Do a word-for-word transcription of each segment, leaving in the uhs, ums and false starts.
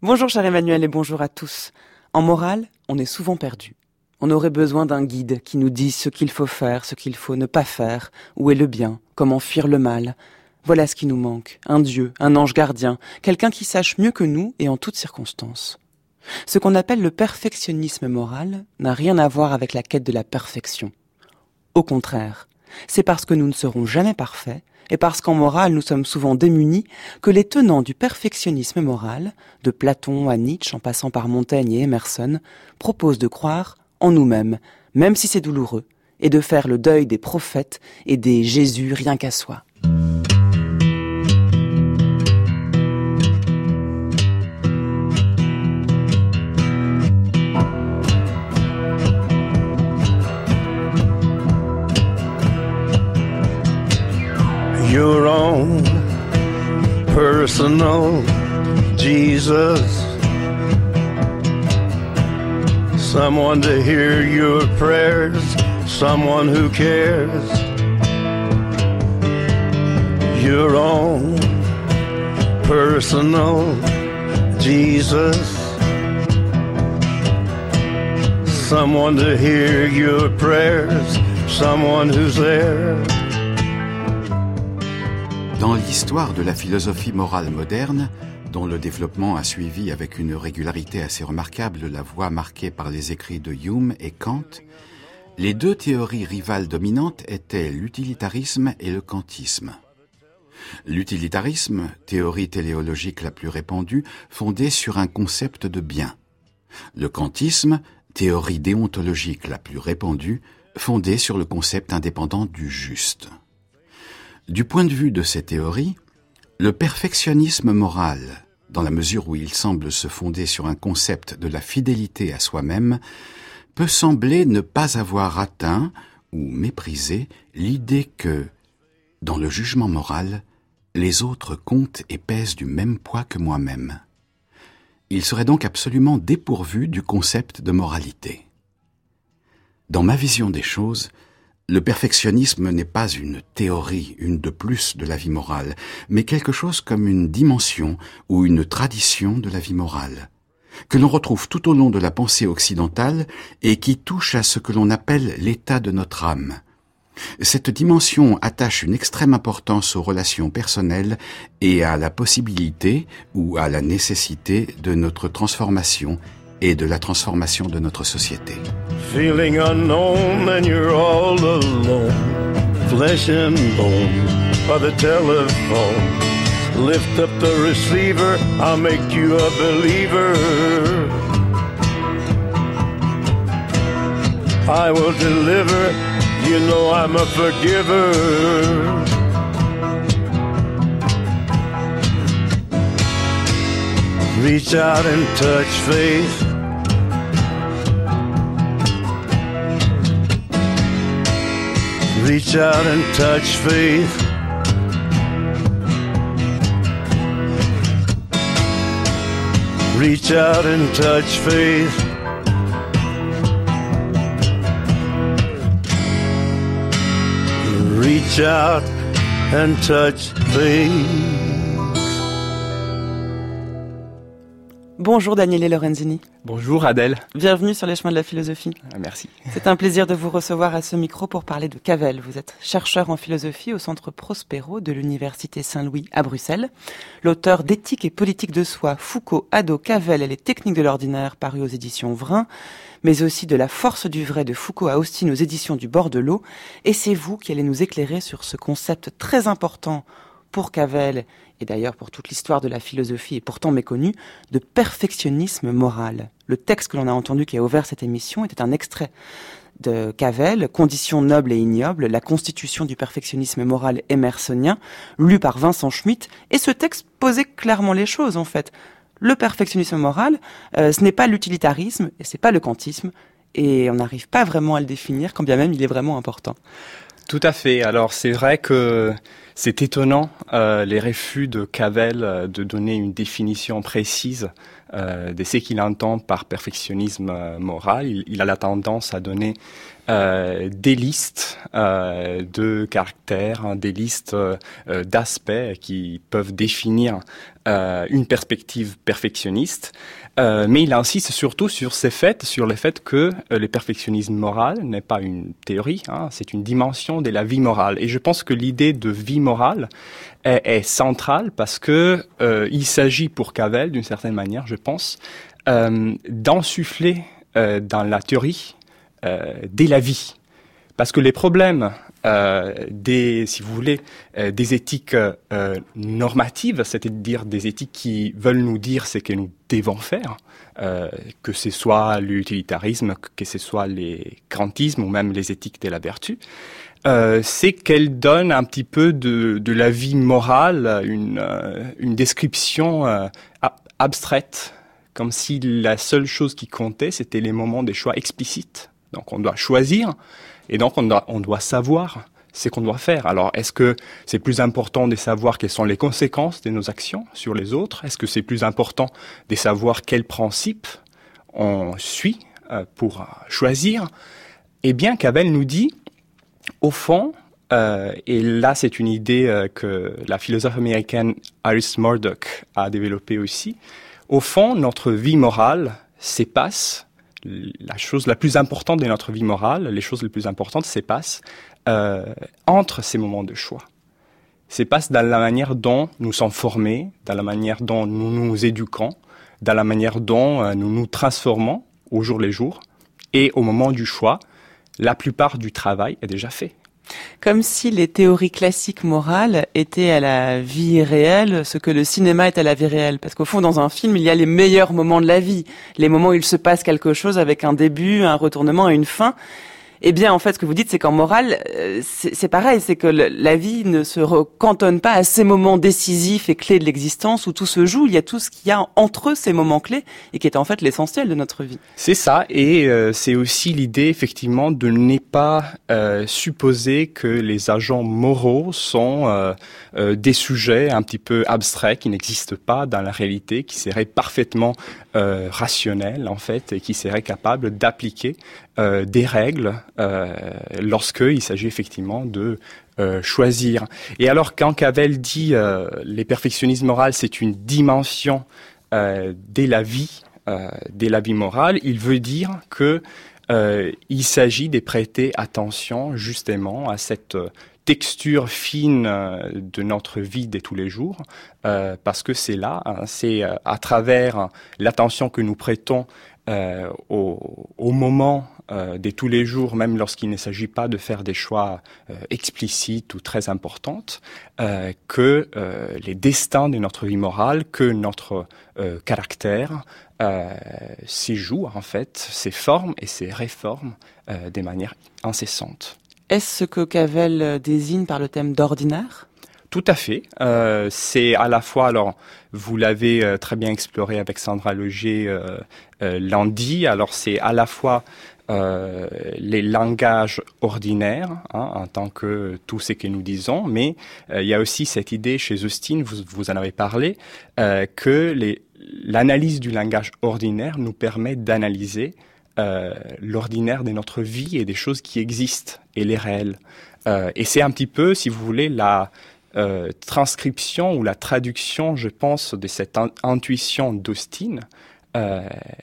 Bonjour cher Emmanuel et bonjour à tous. En morale, on est souvent perdu. On aurait besoin d'un guide qui nous dise ce qu'il faut faire, ce qu'il faut ne pas faire, où est le bien, comment fuir le mal. Voilà ce qui nous manque, un Dieu, un ange gardien, quelqu'un qui sache mieux que nous et en toutes circonstances. Ce qu'on appelle le perfectionnisme moral n'a rien à voir avec la quête de la perfection. Au contraire, c'est parce que nous ne serons jamais parfaits et parce qu'en morale nous sommes souvent démunis que les tenants du perfectionnisme moral, de Platon à Nietzsche en passant par Montaigne et Emerson, proposent de croire en nous-mêmes, même si c'est douloureux, et de faire le deuil des prophètes et des Jésus rien qu'à soi. Your own personal Jesus, someone to hear your prayers, someone who cares. Your own personal Jesus, someone to hear your prayers, someone who's there. Dans l'histoire de la philosophie morale moderne, dont le développement a suivi avec une régularité assez remarquable la voie marquée par les écrits de Hume et Kant, les deux théories rivales dominantes étaient l'utilitarisme et le kantisme. L'utilitarisme, théorie téléologique la plus répandue, fondée sur un concept de bien. Le kantisme, théorie déontologique la plus répandue, fondée sur le concept indépendant du juste. Du point de vue de ces théories, le perfectionnisme moral, dans la mesure où il semble se fonder sur un concept de la fidélité à soi-même, peut sembler ne pas avoir atteint ou méprisé l'idée que, dans le jugement moral, les autres comptent et pèsent du même poids que moi-même. Il serait donc absolument dépourvu du concept de moralité. Dans ma vision des choses, le perfectionnisme n'est pas une théorie, une de plus de la vie morale, mais quelque chose comme une dimension ou une tradition de la vie morale, que l'on retrouve tout au long de la pensée occidentale et qui touche à ce que l'on appelle l'état de notre âme. Cette dimension attache une extrême importance aux relations personnelles et à la possibilité ou à la nécessité de notre transformation et de la transformation de notre société. Feeling unknown and you're all alone, flesh and bone by the telephone. Lift up the receiver, I'll make you a believer. I will deliver, you know I'm a forgiver. Reach out and touch faith. Reach out and touch faith. Reach out and touch faith. Reach out and touch faith. Bonjour Daniele Lorenzini. Bonjour Adèle. Bienvenue sur les chemins de la philosophie. Ah, merci. C'est un plaisir de vous recevoir à ce micro pour parler de Cavell. Vous êtes chercheur en philosophie au Centre Prospero de l'Université Saint-Louis à Bruxelles. L'auteur d'Éthique et politique de soi, Foucault, Hadot, Cavell et les techniques de l'ordinaire, paru aux éditions Vrin, mais aussi de La force du vrai de Foucault à Austin aux éditions du Bord de l'eau. Et c'est vous qui allez nous éclairer sur ce concept très important pour Cavell, et d'ailleurs pour toute l'histoire de la philosophie et pourtant méconnue, de perfectionnisme moral. Le texte que l'on a entendu qui a ouvert cette émission était un extrait de Cavell, Conditions nobles et ignobles, la constitution du perfectionnisme moral émersonien, lu par Vincent Schmitt, et ce texte posait clairement les choses en fait. Le perfectionnisme moral, euh, ce n'est pas l'utilitarisme, et c'est pas le kantisme, et on n'arrive pas vraiment à le définir, quand bien même il est vraiment important. Tout à fait. Alors c'est vrai que C'est étonnant, euh, les refus de Cavell euh, de donner une définition précise euh, de ce qu'il entend par perfectionnisme euh, moral. Il, il a la tendance à donner euh, des listes euh, de caractères, hein, des listes euh, d'aspects qui peuvent définir euh, une perspective perfectionniste. Euh, mais il insiste surtout sur ces faits, sur le fait que euh, le perfectionnisme moral n'est pas une théorie, hein, c'est une dimension de la vie morale. Et je pense que l'idée de vie morale est, est centrale parce que euh, il s'agit pour Cavell, d'une certaine manière, je pense, euh, d'insuffler euh, dans la théorie euh, de la vie. Parce que les problèmes euh, des, si vous voulez, euh, des éthiques euh, normatives, c'est-à-dire des éthiques qui veulent nous dire ce que nous devons faire, euh, que ce soit l'utilitarisme, que ce soit les kantismes ou même les éthiques de la vertu, euh, c'est qu'elles donnent un petit peu de, de la vie morale, une, euh, une description euh, abstraite, comme si la seule chose qui comptait, c'était les moments des choix explicites. Donc on doit choisir, et donc on doit, on doit savoir ce qu'on doit faire. Alors est-ce que c'est plus important de savoir quelles sont les conséquences de nos actions sur les autres? Est-ce que c'est plus important de savoir quels principes on suit euh, pour choisir? Eh bien, Cavell nous dit, au fond, euh, et là c'est une idée euh, que la philosophe américaine Iris Murdoch a développée aussi, au fond, notre vie morale s'épasse. La chose la plus importante de notre vie morale, les choses les plus importantes s'épassent euh, entre ces moments de choix. S'épassent dans la manière dont nous sommes formés, dans la manière dont nous nous éduquons, dans la manière dont euh, nous nous transformons au jour le jour. Et au moment du choix, la plupart du travail est déjà fait. Comme si les théories classiques morales étaient à la vie réelle ce que le cinéma est à la vie réelle. Parce qu'au fond, dans un film, il y a les meilleurs moments de la vie. Les moments où il se passe quelque chose avec un début, un retournement et une fin. Eh bien, en fait, ce que vous dites, c'est qu'en morale, c'est, c'est pareil, c'est que le, la vie ne se cantonne pas à ces moments décisifs et clés de l'existence où tout se joue. Il y a tout ce qu'il y a entre ces moments clés et qui est en fait l'essentiel de notre vie. C'est ça, et euh, c'est aussi l'idée, effectivement, de ne pas euh, supposer que les agents moraux sont euh, euh, des sujets un petit peu abstraits qui n'existent pas dans la réalité, qui seraient parfaitement euh, rationnels, en fait, et qui seraient capables d'appliquer euh, des règles Euh, lorsqu'il s'agit effectivement de euh, choisir. Et alors quand Cavell dit euh, les perfectionnismes moraux, c'est une dimension euh, de la vie, euh, de la vie morale, il veut dire que euh, il s'agit de prêter attention justement à cette texture fine de notre vie de tous les jours, euh, parce que c'est là, hein, c'est euh, à travers l'attention que nous prêtons euh, au, au moment euh, de tous les jours, même lorsqu'il ne s'agit pas de faire des choix euh, explicites ou très importants, euh, que euh, les destins de notre vie morale, que notre euh, caractère euh, s'y joue en fait, s'y forme et s'y réforme euh, de manière incessante. Est-ce ce que Cavell désigne par le thème d'ordinaire ? Tout à fait. Euh, c'est à la fois, alors vous l'avez euh, très bien exploré avec Sandra Logier euh, euh, lundi, alors c'est à la fois euh, les langages ordinaires, hein, en tant que tout ce que nous disons, mais euh, il y a aussi cette idée chez Austin, vous, vous en avez parlé, euh, que les, l'analyse du langage ordinaire nous permet d'analyser Euh, l'ordinaire de notre vie et des choses qui existent et les réels. Euh, et c'est un petit peu, si vous voulez, la euh, transcription ou la traduction, je pense, de cette in- intuition d'Austin euh,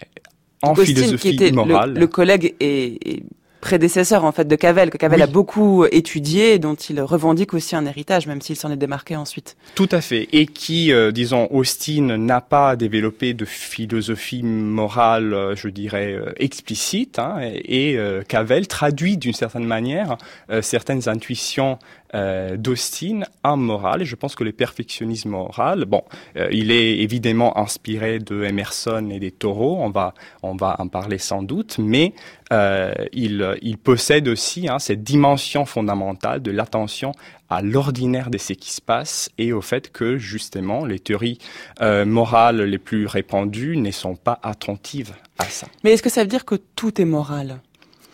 en Austin, philosophie qui était morale. Le, le collègue et, et prédécesseur en fait de Cavell, que Cavell oui. a beaucoup étudié et dont il revendique aussi un héritage, même s'il s'en est démarqué ensuite. Tout à fait, et qui, euh, disons, Austin n'a pas développé de philosophie morale, euh, je dirais, euh, explicite, hein, et, et euh, Cavell traduit d'une certaine manière euh, certaines intuitions Euh, d'Austin en morale, et je pense que le perfectionnisme moral, bon, euh, il est évidemment inspiré de Emerson et des Thoreau, on va, on va en parler sans doute, mais euh, il, il possède aussi hein, cette dimension fondamentale de l'attention à l'ordinaire de ce qui se passe et au fait que, justement, les théories euh, morales les plus répandues ne sont pas attentives à ça. Mais est-ce que ça veut dire que tout est moral ?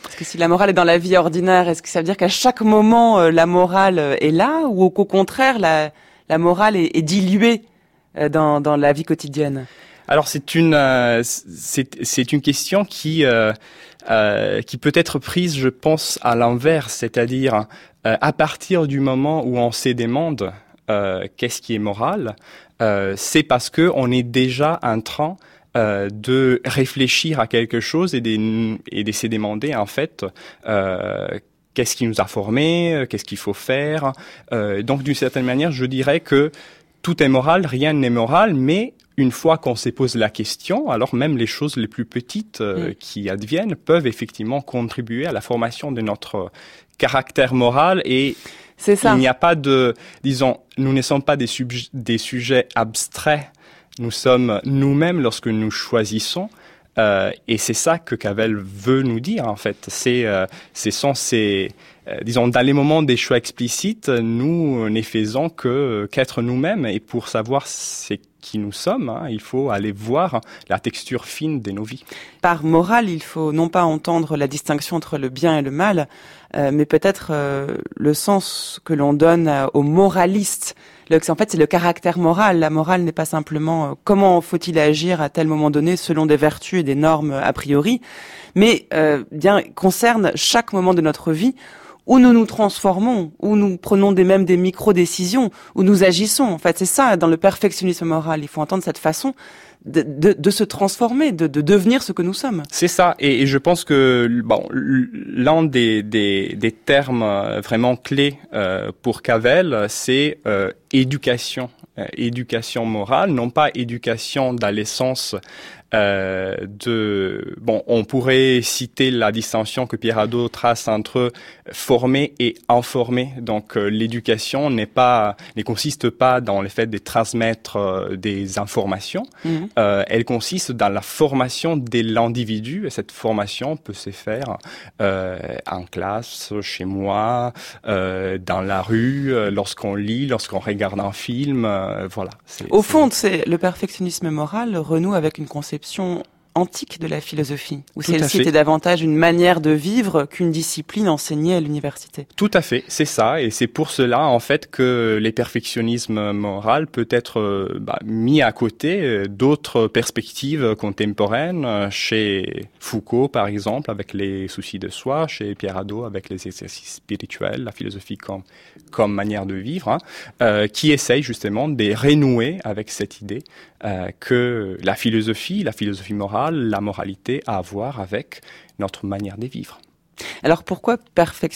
Parce que si la morale est dans la vie ordinaire, est-ce que ça veut dire qu'à chaque moment, euh, la morale est là, ou au contraire, la, la morale est, est diluée euh, dans, dans la vie quotidienne? Alors c'est une euh, c'est c'est une question qui euh, euh, qui peut être prise, je pense, à l'inverse, c'est-à-dire euh, à partir du moment où on se demande euh, qu'est-ce qui est moral, euh, c'est parce que on est déjà en train euh, de réfléchir à quelque chose et de, et de se demander en fait euh, qu'est-ce qui nous a formés, qu'est-ce qu'il faut faire. Euh, donc d'une certaine manière, je dirais que tout est moral, rien n'est moral, mais une fois qu'on se pose la question, alors même les choses les plus petites euh, mmh. qui adviennent peuvent effectivement contribuer à la formation de notre caractère moral. Et c'est ça. Il n'y a pas de, disons, nous ne sommes pas des, sub- des sujets abstraits. Nous sommes nous-mêmes lorsque nous choisissons. Euh, et c'est ça que Cavell veut nous dire, en fait. C'est, euh, ce sont ces, euh, disons, dans les moments des choix explicites, nous ne faisons que qu'être nous-mêmes. Et pour savoir c'est qui nous sommes, hein, il faut aller voir la texture fine de nos vies. Par morale, il faut non pas entendre la distinction entre le bien et le mal, euh, mais peut-être euh, le sens que l'on donne euh, aux moralistes. Le, en fait, c'est le caractère moral. La morale n'est pas simplement euh, comment faut-il agir à tel moment donné selon des vertus et des normes a priori, mais euh, bien concerne chaque moment de notre vie où nous nous transformons, où nous prenons des, même des micro-décisions, où nous agissons. En fait, c'est ça, dans le perfectionnisme moral. Il faut entendre cette façon de, de, de se transformer, de, de devenir ce que nous sommes. C'est ça. Et, et je pense que bon, l'un des, des, des termes vraiment clés euh, pour Cavell, c'est euh, éducation. Euh, éducation morale, non pas éducation dans le sens euh, de... Bon, on pourrait citer la distinction que Pierre Hadot trace entre former et informer. Donc, euh, l'éducation n'est pas, ne consiste pas dans le fait de transmettre euh, des informations. Mmh. Euh, elle consiste dans la formation de l'individu. Et cette formation peut se faire euh, en classe, chez moi, euh, dans la rue, euh, lorsqu'on lit, lorsqu'on regarde un film. Euh, voilà. C'est, Au c'est... fond, c'est le perfectionnisme moral renoue avec une conception antique de la philosophie, où Tout celle-ci était davantage une manière de vivre qu'une discipline enseignée à l'université. Tout à fait, c'est ça, et c'est pour cela en fait que les perfectionnismes moral peut être euh, bah, mis à côté euh, d'autres perspectives contemporaines, euh, chez Foucault par exemple avec les soucis de soi, chez Pierre Hadot avec les exercices spirituels, la philosophie comme comme manière de vivre, hein, euh, qui essaye justement de renouer avec cette idée euh, que la philosophie, la philosophie morale, la moralité a à voir avec notre manière de vivre. Alors pourquoi perfectionnisme ?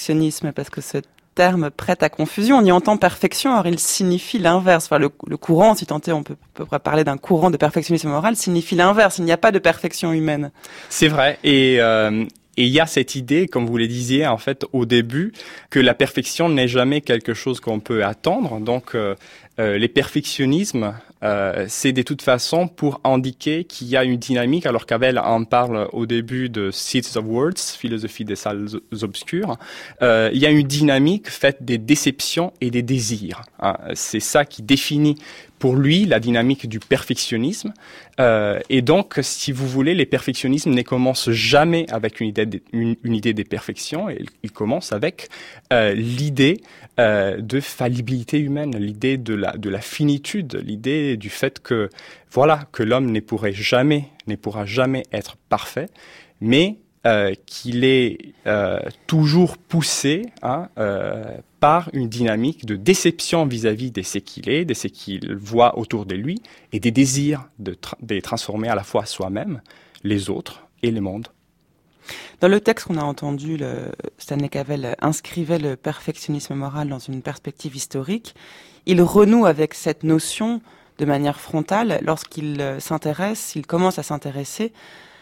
Parce que ce terme prête à confusion. On y entend perfection, alors il signifie l'inverse. Enfin, le, le courant, si tant est, on peut, peut parler d'un courant de perfectionnisme moral, signifie l'inverse. Il n'y a pas de perfection humaine. C'est vrai. Et euh, Et il y a cette idée, comme vous le disiez, en fait, au début, que la perfection n'est jamais quelque chose qu'on peut attendre. Donc, euh, euh, les perfectionnismes, euh, c'est de toute façon pour indiquer qu'il y a une dynamique, alors Cavell en parle au début de Seeds of Words, philosophie des salles obscures. Euh, il y a une dynamique faite des déceptions et des désirs. Hein. C'est ça qui définit pour lui la dynamique du perfectionnisme. Euh, et donc, si vous voulez, les perfectionnismes ne commencent jamais avec une idée de, une, une idée des perfections. Ils, ils commencent avec euh, l'idée euh, de fallibilité humaine, l'idée de la de la finitude, l'idée du fait que voilà que l'homme ne pourrait jamais, ne pourra jamais être parfait, mais euh, qu'il est euh, toujours poussé hein, euh, par une dynamique de déception vis-à-vis de ce qu'il est, de ce qu'il voit autour de lui, et des désirs de, tra- de transformer à la fois soi-même, les autres et le monde. Dans le texte qu'on a entendu, le, Stanley Cavell inscrivait le perfectionnisme moral dans une perspective historique. Il renoue avec cette notion de manière frontale lorsqu'il s'intéresse, il commence à s'intéresser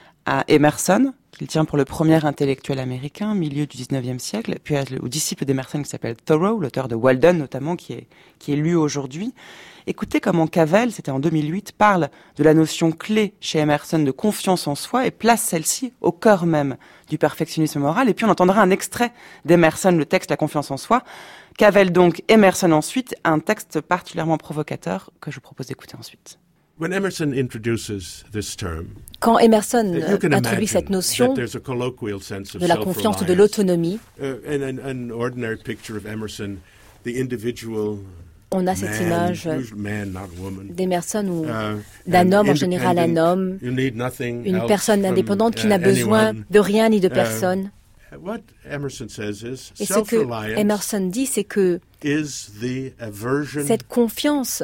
à Emerson, qu'il tient pour le premier intellectuel américain, milieu du dix-neuvième siècle, puis au disciple d'Emerson qui s'appelle Thoreau, l'auteur de Walden notamment, qui est, qui est lu aujourd'hui. Écoutez comment Cavell, c'était en deux mille huit, parle de la notion clé chez Emerson de confiance en soi et place celle-ci au cœur même du perfectionnisme moral. Et puis on entendra un extrait d'Emerson, le texte La confiance en soi. Cavell donc, Emerson ensuite, un texte particulièrement provocateur que je vous propose d'écouter ensuite. When Emerson introduces this term, quand Emerson introduit cette notion de la confiance ou de l'autonomie, on a cette image d'Emerson ou d'un homme, en général un homme, une personne indépendante qui n'a besoin de rien ni de personne. Et ce que Emerson dit, c'est que cette confiance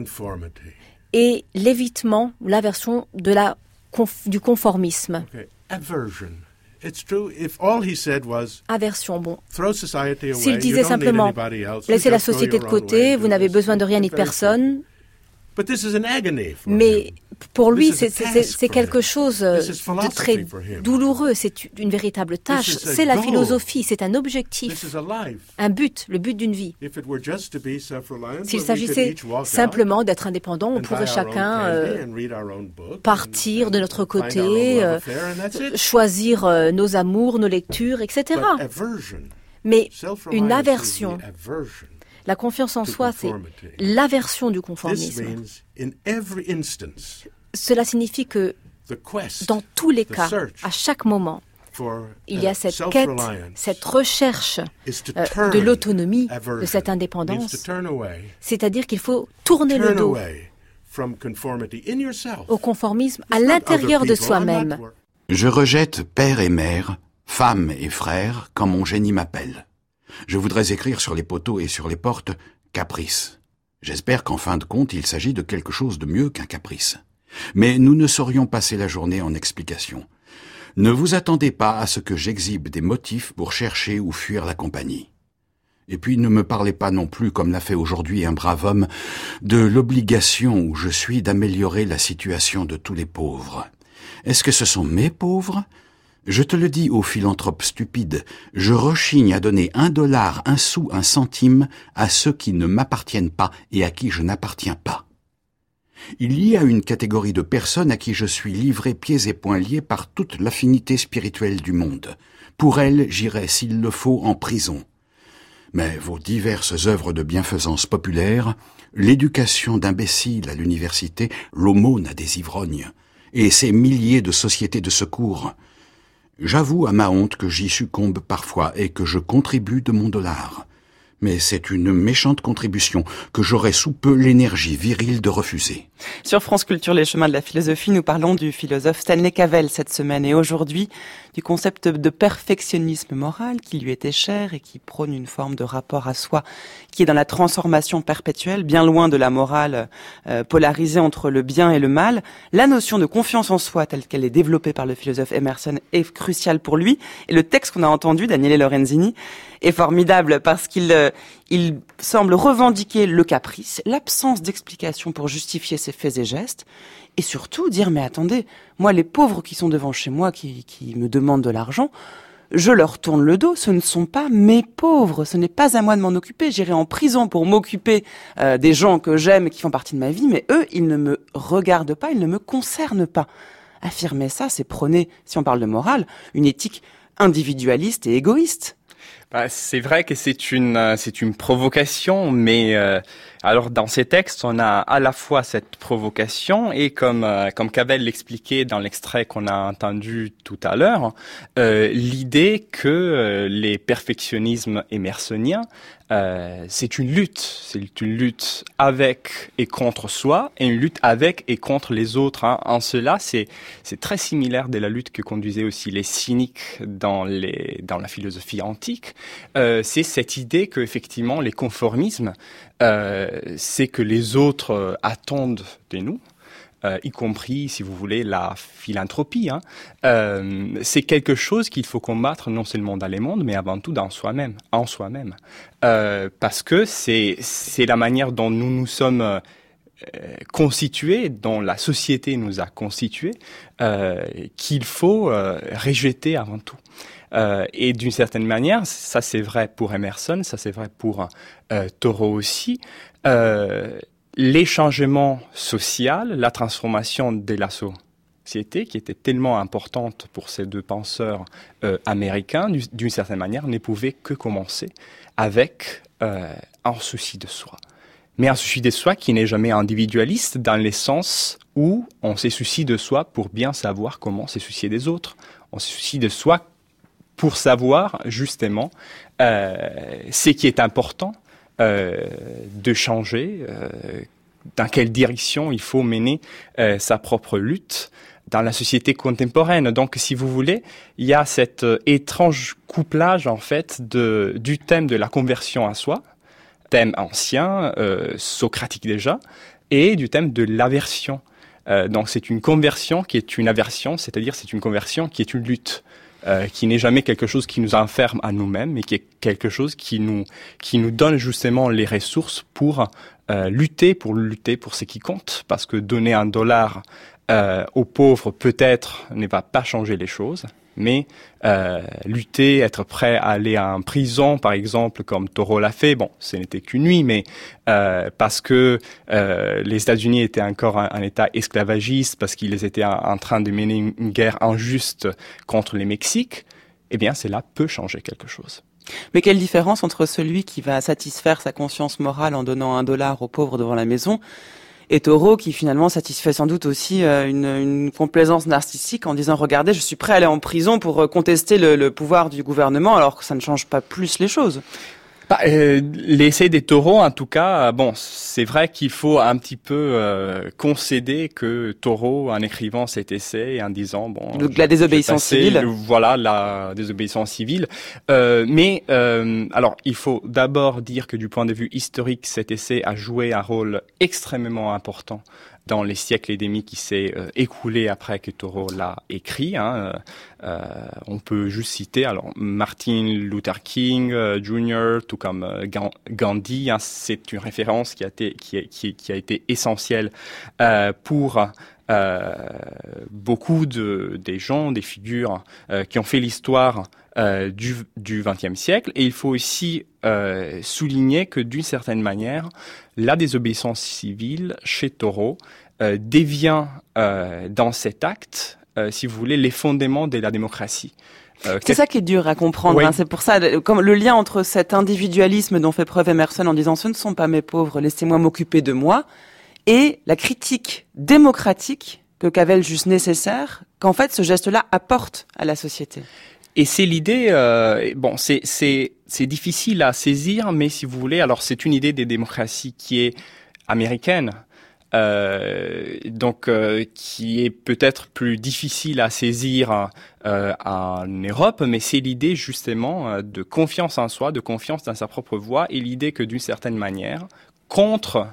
est l'évitement ou l'aversion de la conf- du conformisme. Okay. Aversion. It's true. If all he said was, Aversion, bon. Throw society away, S'il disait simplement, laissez la société de côté, vous n'avez besoin de rien ni de personne, But this is an agony for mais him. pour lui, This is a c'est, c'est, task c'est for quelque him. chose This is de philosophy très for him. douloureux, c'est une véritable tâche, This is a c'est la goal. philosophie, c'est un This objectif, is a life. un but, le but d'une vie. If it were just to be self-reliant, S'il well, we could s'agissait each walk out simplement d'être indépendant, on and pourrait buy our own chacun candy euh, and read our own book partir and- de notre and find our côté, own love euh, affair, and that's it. choisir euh, nos amours, nos lectures, et cetera. But aversion, Mais self-reliance une is the aversion, aversion. la confiance en to soi, c'est conformity. l'aversion du This conformisme. means, in every instance, Cela signifie que the quest dans tous les the cas, search à chaque moment, for il y a uh, cette quête, self-reliance cette recherche is to euh, turn de l'autonomie, aversion. de cette Means to indépendance. turn away, C'est-à-dire qu'il faut tourner le turn dos away from conformity in yourself. au conformisme à It's not l'intérieur other de people. I'm soi-même. not wor- Je rejette père et mère, femme et frère, quand mon génie m'appelle. Je voudrais écrire sur les poteaux et sur les portes « caprice ». J'espère qu'en fin de compte, il s'agit de quelque chose de mieux qu'un caprice. Mais nous ne saurions passer la journée en explications. Ne vous attendez pas à ce que j'exhibe des motifs pour chercher ou fuir la compagnie. Et puis ne me parlez pas non plus, comme l'a fait aujourd'hui un brave homme, de l'obligation où je suis d'améliorer la situation de tous les pauvres. Est-ce que ce sont mes pauvres ? Je te le dis, ô philanthrope stupide, je rechigne à donner un dollar, un sou, un centime à ceux qui ne m'appartiennent pas et à qui je n'appartiens pas. Il y a une catégorie de personnes à qui je suis livré pieds et poings liés par toute l'affinité spirituelle du monde. Pour elles, j'irai, s'il le faut, en prison. Mais vos diverses œuvres de bienfaisance populaire, l'éducation d'imbéciles à l'université, l'aumône à des ivrognes, et ces milliers de sociétés de secours, j'avoue à ma honte que j'y succombe parfois et que je contribue de mon dollar. Mais c'est une méchante contribution que j'aurais sous peu l'énergie virile de refuser. Sur France Culture, les chemins de la philosophie, nous parlons du philosophe Stanley Cavell cette semaine et aujourd'hui du concept de perfectionnisme moral qui lui était cher et qui prône une forme de rapport à soi qui est dans la transformation perpétuelle, bien loin de la morale euh, polarisée entre le bien et le mal. La notion de confiance en soi telle qu'elle est développée par le philosophe Emerson est cruciale pour lui et le texte qu'on a entendu, Daniele Lorenzini, est formidable parce qu'il euh, il semble revendiquer le caprice, l'absence d'explication pour justifier ses faits et gestes, et surtout dire, mais attendez, moi les pauvres qui sont devant chez moi, qui, qui me demandent de l'argent, je leur tourne le dos, ce ne sont pas mes pauvres, ce n'est pas à moi de m'en occuper, j'irai en prison pour m'occuper euh, des gens que j'aime et qui font partie de ma vie, mais eux, ils ne me regardent pas, ils ne me concernent pas. Affirmer ça, c'est prôner, si on parle de morale, une éthique individualiste et égoïste. Bah, c'est vrai que c'est une euh, c'est une provocation, mais euh, alors dans ces textes, on a à la fois cette provocation et comme euh, comme Cavell l'expliquait dans l'extrait qu'on a entendu tout à l'heure, euh, l'idée que euh, les perfectionnismes émersoniens Euh, c'est une lutte, c'est une lutte avec et contre soi et une lutte avec et contre les autres. Hein. En cela, c'est c'est très similaire de la lutte que conduisaient aussi les cyniques dans les dans la philosophie antique. Euh, c'est cette idée que effectivement les conformismes, euh, c'est que les autres euh, attendent de nous. Euh, y compris, si vous voulez, la philanthropie. Hein. Euh, c'est quelque chose qu'il faut combattre non seulement dans les mondes, mais avant tout dans soi-même, en soi-même. Euh, parce que c'est, c'est la manière dont nous nous sommes euh, constitués, dont la société nous a constitués, euh, qu'il faut euh, rejeter avant tout. Euh, et d'une certaine manière, ça c'est vrai pour Emerson, ça c'est vrai pour euh, Thoreau aussi, euh, les changements sociaux, la transformation de la société, qui était tellement importante pour ces deux penseurs euh, américains, d'une certaine manière, ne pouvait que commencer avec euh, un souci de soi. mais un souci de soi qui n'est jamais individualiste dans le sens où on se soucie de soi pour bien savoir comment se soucier des autres. On se soucie de soi pour savoir justement euh, ce qui est important euh, de changer, euh, dans quelle direction il faut mener euh, sa propre lutte dans la société contemporaine. Donc, si vous voulez, il y a cet euh, étrange couplage en fait de, du thème de la conversion à soi, thème ancien, euh, socratique déjà, et du thème de l'aversion. Euh, donc c'est une conversion qui est une aversion, c'est-à-dire c'est une conversion qui est une lutte, euh, qui n'est jamais quelque chose qui nous enferme à nous-mêmes, mais qui est quelque chose qui nous qui nous donne justement les ressources pour euh, lutter, pour lutter pour ce qui compte, parce que donner un dollar euh, aux pauvres peut-être ne va pas changer les choses. Mais euh, lutter, être prêt à aller en prison, par exemple, comme Thoreau l'a fait, bon, ce n'était qu'une nuit, mais euh, parce que euh, les États-Unis étaient encore un, un État esclavagiste, parce qu'ils étaient en, en train de mener une, une guerre injuste contre les Mexiques, eh bien, cela peut changer quelque chose. Mais quelle différence entre celui qui va satisfaire sa conscience morale en donnant un dollar aux pauvres devant la maison et Thoreau qui finalement satisfait sans doute aussi euh, une, une complaisance narcissique en disant « Regardez, je suis prêt à aller en prison pour euh, contester le, le pouvoir du gouvernement alors que ça ne change pas plus les choses ». Bah, euh, l'essai des Thoreau, en tout cas, bon, c'est vrai qu'il faut un petit peu euh, concéder que Thoreau, en écrivant cet essai et en disant bon, donc, la désobéissance civile, le, voilà la désobéissance civile. Euh, mais euh, alors, il faut d'abord dire que du point de vue historique, cet essai a joué un rôle extrêmement important dans les siècles et demi qui s'est euh, écoulé après que Thoreau l'a écrit. Hein. Euh, on peut juste citer alors Martin Luther King euh, Junior, tout comme euh, Gandhi. Hein. C'est une référence qui a été qui a, qui, qui a été essentielle euh, pour euh, beaucoup de des gens, des figures euh, qui ont fait l'histoire euh, du du vingtième siècle. Et il faut aussi euh, souligner que d'une certaine manière, la désobéissance civile chez Thoreau euh, devient euh, dans cet acte, euh, si vous voulez, les fondements de la démocratie. Euh, c'est ça qui est dur à comprendre. Oui. Hein. C'est pour ça, comme le lien entre cet individualisme dont fait preuve Emerson en disant « ce ne sont pas mes pauvres, laissez-moi m'occuper de moi » et la critique démocratique que Cavell juge nécessaire, qu'en fait ce geste-là apporte à la société. Et c'est l'idée, euh, bon, c'est c'est c'est difficile à saisir, mais si vous voulez, alors c'est une idée des démocraties qui est américaine, euh, donc euh, qui est peut-être plus difficile à saisir euh, en Europe, mais c'est l'idée justement de confiance en soi, de confiance dans sa propre voix, et l'idée que d'une certaine manière, contre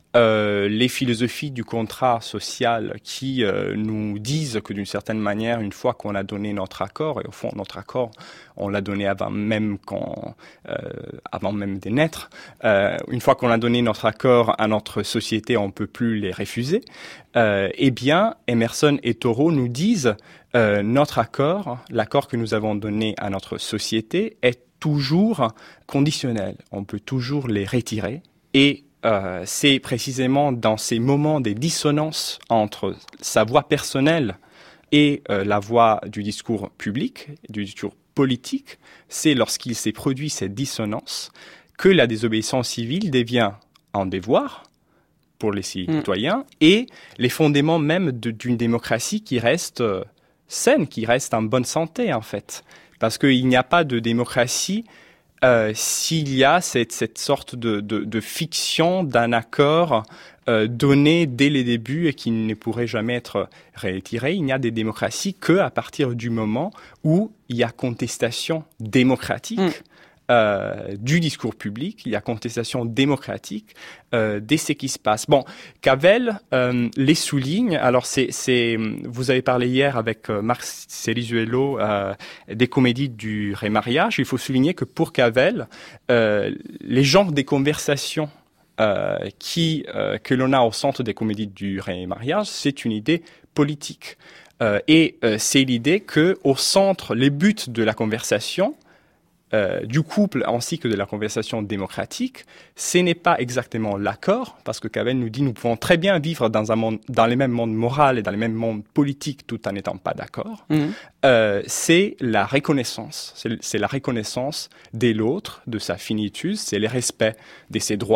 Euh, les philosophies du contrat social qui euh, nous disent que d'une certaine manière, une fois qu'on a donné notre accord, et au fond notre accord, on l'a donné avant même qu'on, euh, avant même de naître, euh, une fois qu'on a donné notre accord à notre société, on peut plus les refuser. Euh, eh bien, Emerson et Thoreau nous disent euh, notre accord, l'accord que nous avons donné à notre société, est toujours conditionnel. On peut toujours les retirer et Euh, c'est précisément dans ces moments des dissonances entre sa voix personnelle et euh, la voix du discours public, du discours politique, c'est lorsqu'il s'est produit cette dissonance que la désobéissance civile devient un devoir pour les citoyens mmh. et les fondements même de, d'une démocratie qui reste euh, saine, qui reste en bonne santé en fait. Parce qu'il n'y a pas de démocratie Euh, s'il y a cette, cette sorte de, de, de fiction d'un accord euh, donné dès les débuts et qui ne pourrait jamais être retiré, il n'y a des démocraties que à partir du moment où il y a contestation démocratique mmh. euh, du discours public, il y a contestation démocratique euh, de ce qui se passe. Bon, Cavell euh, les souligne. Alors, c'est, c'est, vous avez parlé hier avec euh, Marc Celizuelo euh, des comédies du remariage. Il faut souligner que pour Cavell, euh, les genres des conversations euh, qui euh, que l'on a au centre des comédies du remariage, c'est une idée politique. Euh, et euh, c'est l'idée que au centre, les buts de la conversation Euh, du couple ainsi que de la conversation démocratique, ce n'est pas exactement l'accord, parce que Cavell nous dit nous pouvons très bien vivre dans un monde, dans les mêmes mondes moraux et dans les mêmes mondes politiques tout en n'étant pas d'accord. Mmh. Euh, c'est la reconnaissance, c'est, c'est la reconnaissance de l'autre, de sa finitude, c'est le respect de ses droits,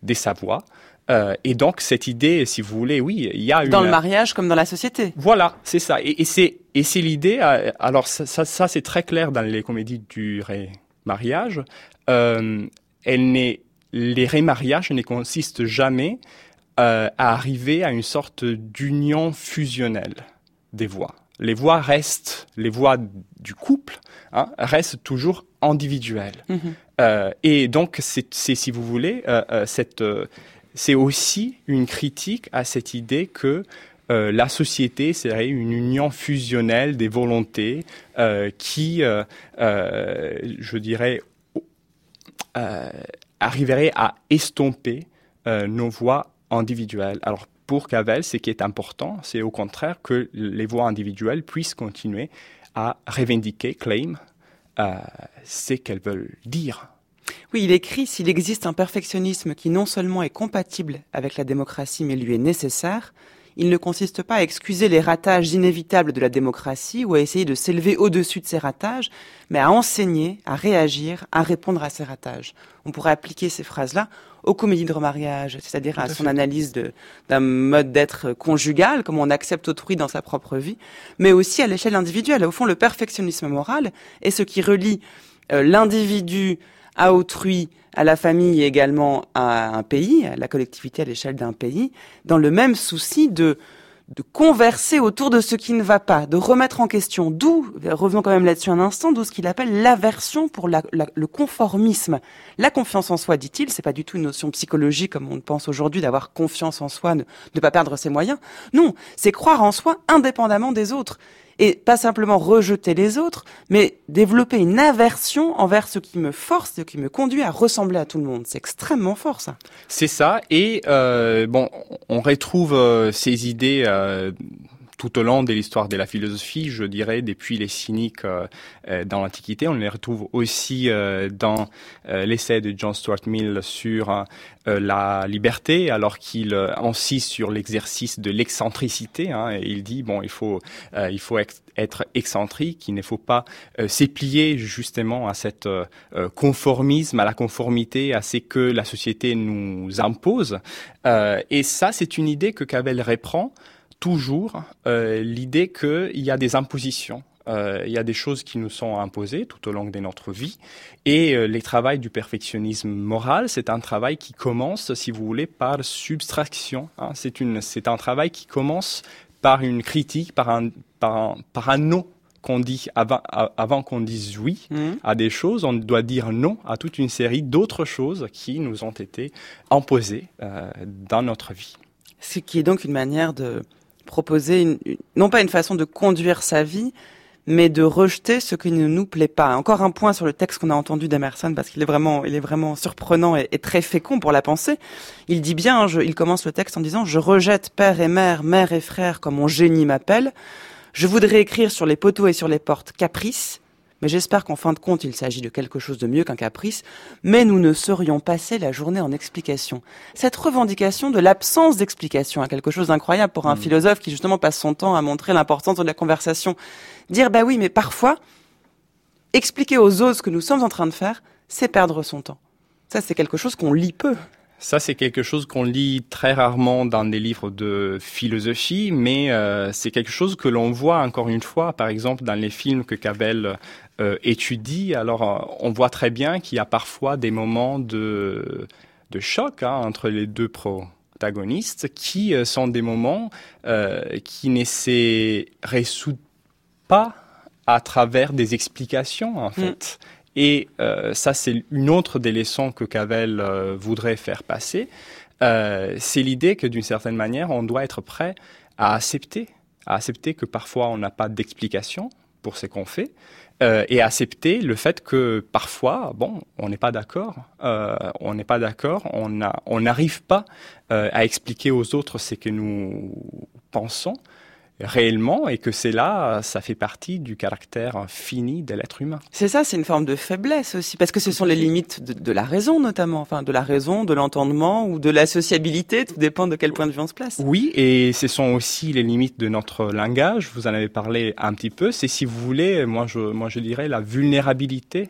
des savoirs. Euh, et donc, cette idée, si vous voulez, oui, il y a une... Dans le mariage comme dans la société. Voilà, c'est ça. Et, et c'est, et c'est l'idée, euh, alors ça, ça, ça, c'est très clair dans les comédies du remariage. Euh, elle n'est, les remariages ne consistent jamais euh, à arriver à une sorte d'union fusionnelle des voix. Les voix restent, les voix du couple, hein, restent toujours individuelles. Mm-hmm. Euh, et donc, c'est, c'est, si vous voulez, euh, euh, cette... Euh, c'est aussi une critique à cette idée que euh, la société serait une union fusionnelle des volontés euh, qui, euh, euh, je dirais, euh, arriverait à estomper euh, nos voix individuelles. Alors, pour Cavell, ce qui est important, c'est au contraire que les voix individuelles puissent continuer à revendiquer, claim, euh, ce qu'elles veulent dire. Oui, il écrit « S'il existe un perfectionnisme qui non seulement est compatible avec la démocratie, mais lui est nécessaire, il ne consiste pas à excuser les ratages inévitables de la démocratie ou à essayer de s'élever au-dessus de ces ratages, mais à enseigner, à réagir, à répondre à ces ratages. » On pourrait appliquer ces phrases-là aux comédies de remariage, c'est-à-dire à son analyse de, d'un mode d'être conjugal, comme on accepte autrui dans sa propre vie, mais aussi à l'échelle individuelle. Au fond, le perfectionnisme moral est ce qui relie euh, l'individu à autrui, à la famille et également à un pays, à la collectivité à l'échelle d'un pays, dans le même souci de, de converser autour de ce qui ne va pas, de remettre en question, d'où, revenons quand même là-dessus un instant, d'où ce qu'il appelle l'aversion pour la, la, le conformisme. La confiance en soi, dit-il, c'est pas du tout une notion psychologique comme on pense aujourd'hui d'avoir confiance en soi, ne, ne pas perdre ses moyens. Non, c'est croire en soi indépendamment des autres. Et pas simplement rejeter les autres, mais développer une aversion envers ce qui me force, ce qui me conduit à ressembler à tout le monde. C'est extrêmement fort, ça. C'est ça. Et euh, bon, on retrouve euh, ces idées euh, tout au long de l'histoire de la philosophie, je dirais, depuis les cyniques euh, dans l'Antiquité. On les retrouve aussi euh, dans euh, l'essai de John Stuart Mill sur euh, la liberté, alors qu'il euh, insiste sur l'exercice de l'excentricité. Hein, et il dit, bon, il faut, euh, il faut ex- être excentrique, il ne faut pas euh, s'éplier justement à cet euh, conformisme, à la conformité, à ce que la société nous impose. Euh, et ça, c'est une idée que Cavell reprend toujours, euh, l'idée qu'il y a des impositions. Euh, il y a des choses qui nous sont imposées tout au long de notre vie. Et euh, les travaux du perfectionnisme moral, c'est un travail qui commence, si vous voulez, par subtraction. Hein. C'est, une, c'est un travail qui commence par une critique, par un, par un, par un non qu'on dit avant, avant qu'on dise oui mmh. à des choses. On doit dire non à toute une série d'autres choses qui nous ont été imposées euh, dans notre vie. Ce qui est donc une manière de proposer, une, une, non pas une façon de conduire sa vie, mais de rejeter ce qui ne nous plaît pas. Encore un point sur le texte qu'on a entendu d'Emerson, parce qu'il est vraiment, il est vraiment surprenant et, et très fécond pour la pensée. Il dit bien, je, il commence le texte en disant « Je rejette père et mère, mère et frère, comme mon génie m'appelle. Je voudrais écrire sur les poteaux et sur les portes caprice, mais j'espère qu'en fin de compte, il s'agit de quelque chose de mieux qu'un caprice, mais nous ne saurions passer la journée en explication. » Cette revendication de l'absence d'explication est quelque chose d'incroyable pour un mmh. philosophe qui justement passe son temps à montrer l'importance de la conversation. Dire, bah oui, mais parfois, expliquer aux autres ce que nous sommes en train de faire, c'est perdre son temps. Ça, c'est quelque chose qu'on lit peu. Ça, c'est quelque chose qu'on lit très rarement dans des livres de philosophie, mais euh, c'est quelque chose que l'on voit encore une fois, par exemple, dans les films que Cavell euh, étudie. Alors, euh, on voit très bien qu'il y a parfois des moments de, de choc hein, entre les deux protagonistes, qui euh, sont des moments euh, qui ne se résoudent pas à travers des explications, en fait. Mm. Et euh, ça, c'est une autre des leçons que Cavell euh, voudrait faire passer. Euh, c'est l'idée que, d'une certaine manière, on doit être prêt à accepter, à accepter que parfois on n'a pas d'explication pour ce qu'on fait, euh, et accepter le fait que parfois, bon, on n'est pas d'accord, euh, on n'est pas d'accord, on a, on n'arrive pas euh, à expliquer aux autres ce que nous pensons réellement, et que c'est là, ça fait partie du caractère fini de l'être humain. C'est ça, c'est une forme de faiblesse aussi, parce que ce sont les limites de, de la raison notamment, enfin de la raison, de l'entendement ou de la sociabilité, tout dépend de quel point de vue on se place. Oui, et ce sont aussi les limites de notre langage, vous en avez parlé un petit peu, c'est si vous voulez, moi je, moi je dirais la vulnérabilité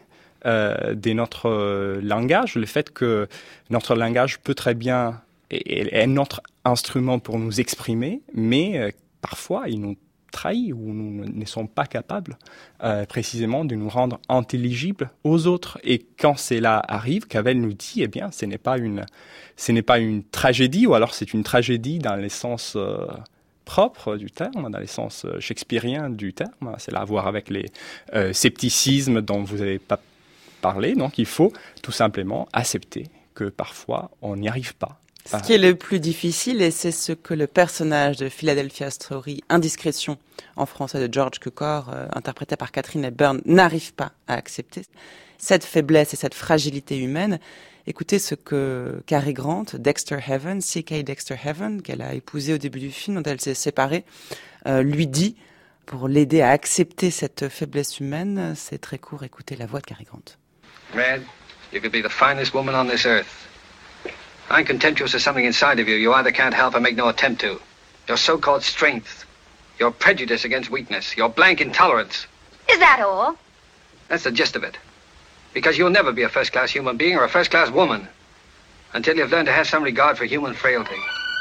euh, de notre euh, langage, le fait que notre langage peut très bien est notre instrument pour nous exprimer, mais euh, parfois il nous trahit ou nous ne sommes pas capables euh, précisément de nous rendre intelligibles aux autres. Et quand cela arrive, Cavell nous dit, eh bien, ce n'est pas une, ce n'est pas une tragédie, ou alors c'est une tragédie dans le sens euh, propre du terme, dans le sens shakespearien du terme. C'est là à voir avec les euh, scepticismes dont vous avez pas parlé. Donc il faut tout simplement accepter que parfois on n'y arrive pas. Ce qui est le plus difficile, et c'est ce que le personnage de Philadelphia Story, Indiscrétion, en français de George Cukor, euh, interprété par Katharine Hepburn, n'arrive pas à accepter. Cette faiblesse et cette fragilité humaine. Écoutez ce que Cary Grant, Dexter Heaven, C K Dexter Heaven, qu'elle a épousé au début du film, dont elle s'est séparée, euh, lui dit, pour l'aider à accepter cette faiblesse humaine. C'est très court, écoutez la voix de Cary Grant. Red, you could be the finest woman on this earth. I'm contemptuous of something inside of you you either can't help or make no attempt to. Your so-called strength, your prejudice against weakness, your blank intolerance. Is that all? That's the gist of it. Because you'll never be a first-class human being or a first-class woman until you've learned to have some regard for human frailty.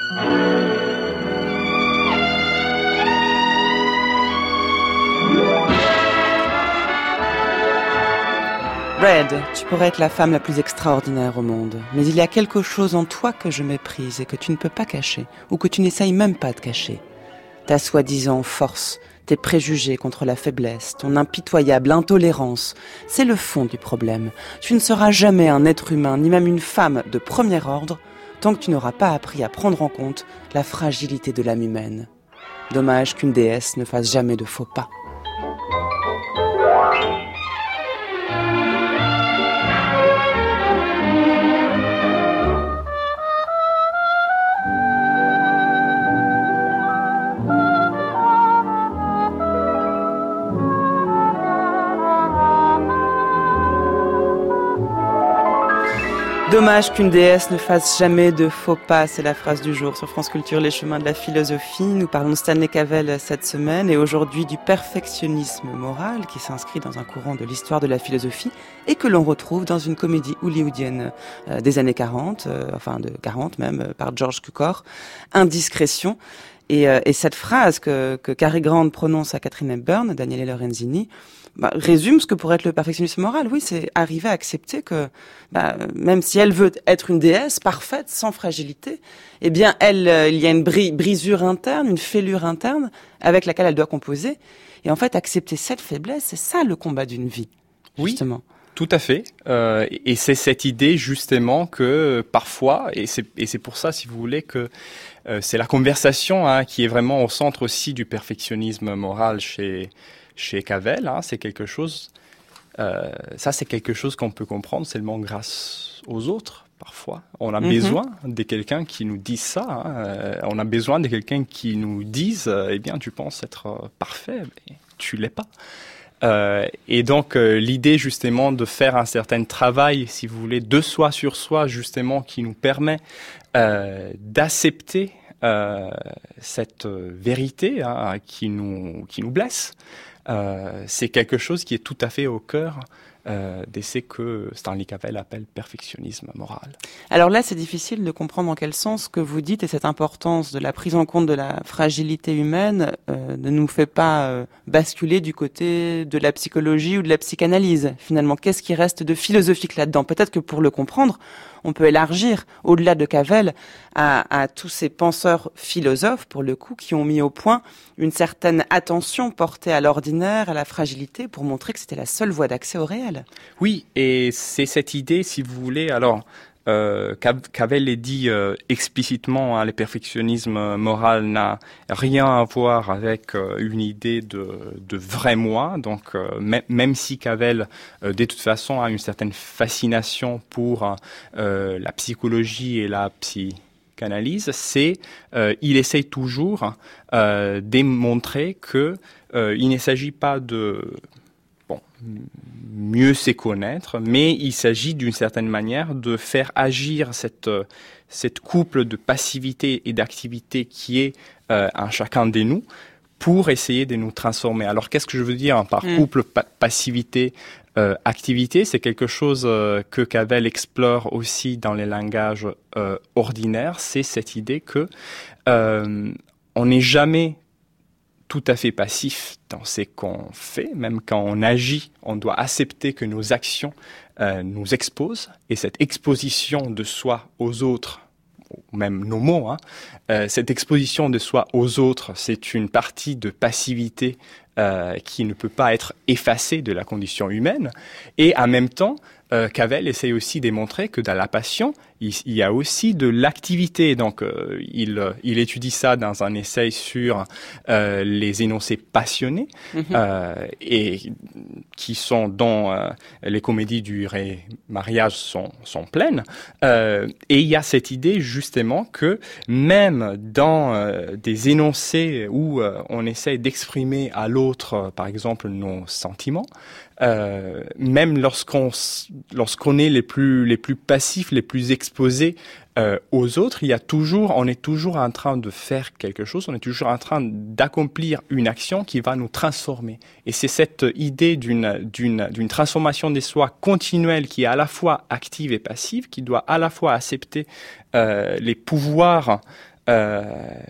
Red, tu pourrais être la femme la plus extraordinaire au monde, mais il y a quelque chose en toi que je méprise et que tu ne peux pas cacher, ou que tu n'essayes même pas de cacher. Ta soi-disant force, tes préjugés contre la faiblesse, ton impitoyable intolérance, c'est le fond du problème. Tu ne seras jamais un être humain, ni même une femme de premier ordre, tant que tu n'auras pas appris à prendre en compte la fragilité de l'âme humaine. Dommage qu'une déesse ne fasse jamais de faux pas. Dommage qu'une déesse ne fasse jamais de faux pas, c'est la phrase du jour sur France Culture, les chemins de la philosophie. Nous parlons de Stanley Cavell cette semaine et aujourd'hui du perfectionnisme moral qui s'inscrit dans un courant de l'histoire de la philosophie et que l'on retrouve dans une comédie hollywoodienne euh, des années quarante, euh, enfin de quarante même, euh, par George Cukor, Indiscrétion. Et, euh, et cette phrase que, que Cary Grant prononce à Katharine Hepburn, Daniele Lorenzini, bah, résume ce que pourrait être le perfectionnisme moral. Oui, c'est arriver à accepter que bah, même si elle veut être une déesse parfaite, sans fragilité, eh bien, elle, euh, il y a une bri- brisure interne, une fêlure interne avec laquelle elle doit composer. Et en fait, accepter cette faiblesse, c'est ça le combat d'une vie, justement. Oui. Tout à fait. Euh, et c'est cette idée justement que parfois, et c'est, et c'est pour ça, si vous voulez, que euh, c'est la conversation hein, qui est vraiment au centre aussi du perfectionnisme moral chez chez Cavell. Hein, c'est quelque chose. Euh, ça, c'est quelque chose qu'on peut comprendre seulement grâce aux autres. Parfois, on a mm-hmm. besoin de quelqu'un qui nous dise ça. Hein. Euh, on a besoin de quelqu'un qui nous dise, euh, eh bien, tu penses être euh, parfait, mais tu l'es pas. Euh, et donc euh, l'idée justement de faire un certain travail, si vous voulez, de soi sur soi, justement, qui nous permet euh, d'accepter euh, cette vérité hein, qui nous qui nous blesse. Euh, c'est quelque chose qui est tout à fait au cœur euh, de ce que Stanley Cavell appelle perfectionnisme moral. Alors là, c'est difficile de comprendre en quel sens ce que vous dites et cette importance de la prise en compte de la fragilité humaine euh, ne nous fait pas euh, basculer du côté de la psychologie ou de la psychanalyse. Finalement, qu'est-ce qui reste de philosophique là-dedans ? Peut-être que pour le comprendre, on peut élargir au-delà de Cavell à, à tous ces penseurs philosophes, pour le coup, qui ont mis au point une certaine attention portée à l'ordinaire, à la fragilité, pour montrer que c'était la seule voie d'accès au réel. Oui, et c'est cette idée, si vous voulez, alors... Euh, Cavell est dit euh, explicitement, hein, le perfectionnisme moral n'a rien à voir avec euh, une idée de, de vrai moi. Donc, euh, m- même si Cavell, euh, de toute façon, a une certaine fascination pour euh, la psychologie et la psychanalyse, c'est euh, il essaye toujours euh, de démontrer que euh, il ne s'agit pas de Bon, mieux c'est connaître, mais il s'agit d'une certaine manière de faire agir cette, cette couple de passivité et d'activité qui est euh, en chacun de nous pour essayer de nous transformer. Alors, qu'est-ce que je veux dire par mmh. couple, pa- passivité, euh, activité? C'est quelque chose euh, que Cavell explore aussi dans les langages euh, ordinaires. C'est cette idée que euh, on n'est jamais tout à fait passif dans ce qu'on fait. Même quand on agit, on doit accepter que nos actions euh, nous exposent. Et cette exposition de soi aux autres, même nos mots, hein, euh, cette exposition de soi aux autres, c'est une partie de passivité euh, qui ne peut pas être effacée de la condition humaine. Et en même temps, euh, Cavell essaie aussi de démontrer que dans la passion, il, il y a aussi de l'activité. Donc, euh, il, il étudie ça dans un essai sur euh, les énoncés passionnés, mm-hmm. euh, et qui sont dans euh, les comédies du ré mariage sont, sont pleines. Euh, et il y a cette idée justement que même dans euh, des énoncés où euh, on essaie d'exprimer à l'autre, euh, par exemple, nos sentiments, Euh, même lorsqu'on lorsqu'on est les plus les plus passifs, les plus exposés euh, aux autres, il y a toujours on est toujours en train de faire quelque chose, on est toujours en train d'accomplir une action qui va nous transformer. Et c'est cette idée d'une d'une d'une transformation des soi continuelle qui est à la fois active et passive, qui doit à la fois accepter euh, les pouvoirs euh,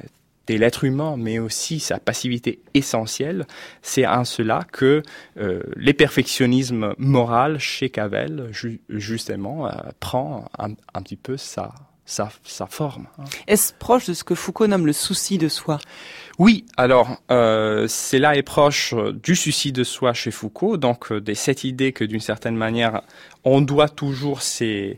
de l'être humain, mais aussi sa passivité essentielle. C'est en cela que euh, le perfectionnisme moral chez Cavell, ju- justement, euh, prend un, un petit peu sa, sa, sa forme. Est-ce proche de ce que Foucault nomme le souci de soi? Oui, alors euh, cela est proche du souci de soi chez Foucault, donc de cette idée que d'une certaine manière, on doit toujours s'y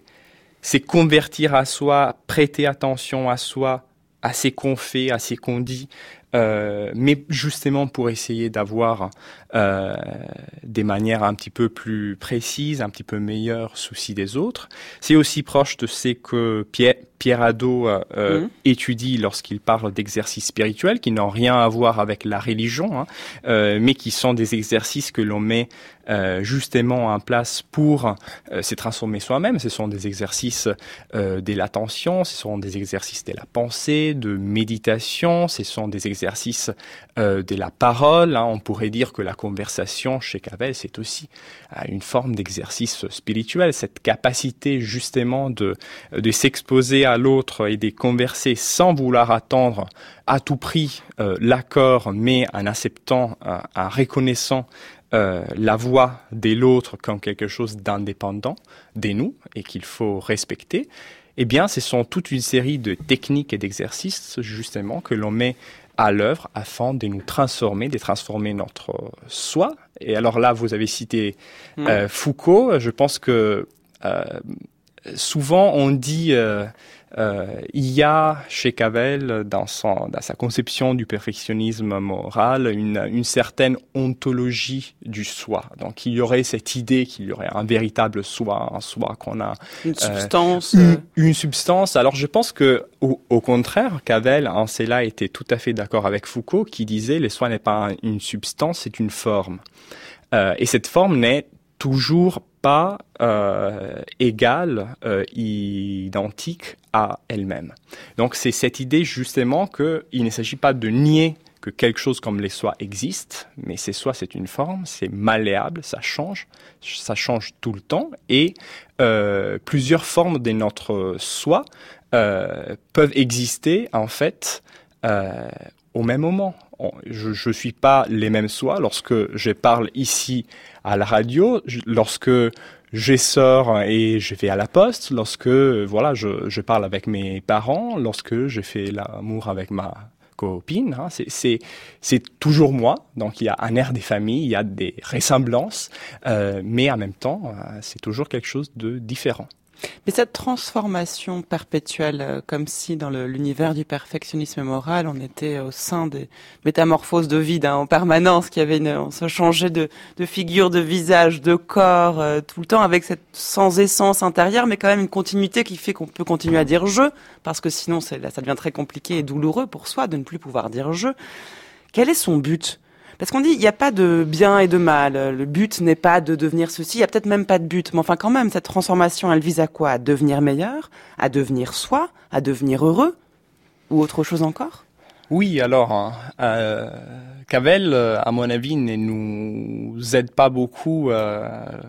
convertir à soi, prêter attention à soi, à ce qu'on fait, à ce qu'on dit, euh, mais justement pour essayer d'avoir euh, des manières un petit peu plus précises, un petit peu meilleures, souci des autres. C'est aussi proche de ce que Pierre, Pierre Hadot euh, mmh. étudie lorsqu'il parle d'exercices spirituels qui n'ont rien à voir avec la religion, hein, euh, mais qui sont des exercices que l'on met euh, justement en place pour euh, se transformer soi-même. Ce sont des exercices euh, de l'attention, ce sont des exercices de la pensée, de méditation, ce sont des exercices euh, de la parole. Hein. On pourrait dire que la conversation chez Cavell, c'est aussi euh, une forme d'exercice spirituel, cette capacité justement de, de s'exposer à l'autre et de converser sans vouloir attendre à tout prix euh, l'accord, mais en acceptant, euh, en reconnaissant euh, la voix de l'autre comme quelque chose d'indépendant de nous et qu'il faut respecter. Eh bien, ce sont toute une série de techniques et d'exercices justement que l'on met à l'œuvre afin de nous transformer, de transformer notre soi. Et alors là, vous avez cité euh, Foucault. Je pense que euh, souvent on dit euh, euh, il y a chez Cavell dans, son, dans sa conception du perfectionnisme moral une, une certaine ontologie du soi. Donc il y aurait cette idée qu'il y aurait un véritable soi, un soi qu'on a une substance, euh, une, une substance. Alors je pense que au, au contraire, Cavell en cela était tout à fait d'accord avec Foucault qui disait le soi n'est pas une substance, c'est une forme. Euh, et cette forme n'est toujours pas euh, égale, euh, identique à elle-même. Donc c'est cette idée justement qu'il ne s'agit pas de nier que quelque chose comme les soi existe, mais ces soi c'est une forme, c'est malléable, ça change, ça change tout le temps, et euh, plusieurs formes de notre soi euh, peuvent exister en fait euh, au même moment. Je ne suis pas les mêmes soi lorsque je parle ici à la radio, je, lorsque je sors et je vais à la poste, lorsque voilà, je, je parle avec mes parents, lorsque je fais l'amour avec ma copine. Hein, c'est, c'est, c'est toujours moi, donc il y a un air des familles, il y a des ressemblances, euh, mais en même temps, euh, c'est toujours quelque chose de différent. Mais cette transformation perpétuelle, euh, comme si dans le, l'univers du perfectionnisme moral, on était au sein des métamorphoses de vide hein, en permanence, qu'il y avait une, on se changeait de, de figure, de visage, de corps, euh, tout le temps avec cette sans essence intérieure, mais quand même une continuité qui fait qu'on peut continuer à dire je, parce que sinon c'est, là, ça devient très compliqué et douloureux pour soi de ne plus pouvoir dire je. Quel est son but ? Parce qu'on dit, il n'y a pas de bien et de mal. Le but n'est pas de devenir ceci. Il n'y a peut-être même pas de but. Mais enfin, quand même, cette transformation, elle vise à quoi ? À devenir meilleur ? À devenir soi ? À devenir heureux ? Ou autre chose encore ? Oui, alors, euh, Cavell, à mon avis, ne nous aide pas beaucoup euh,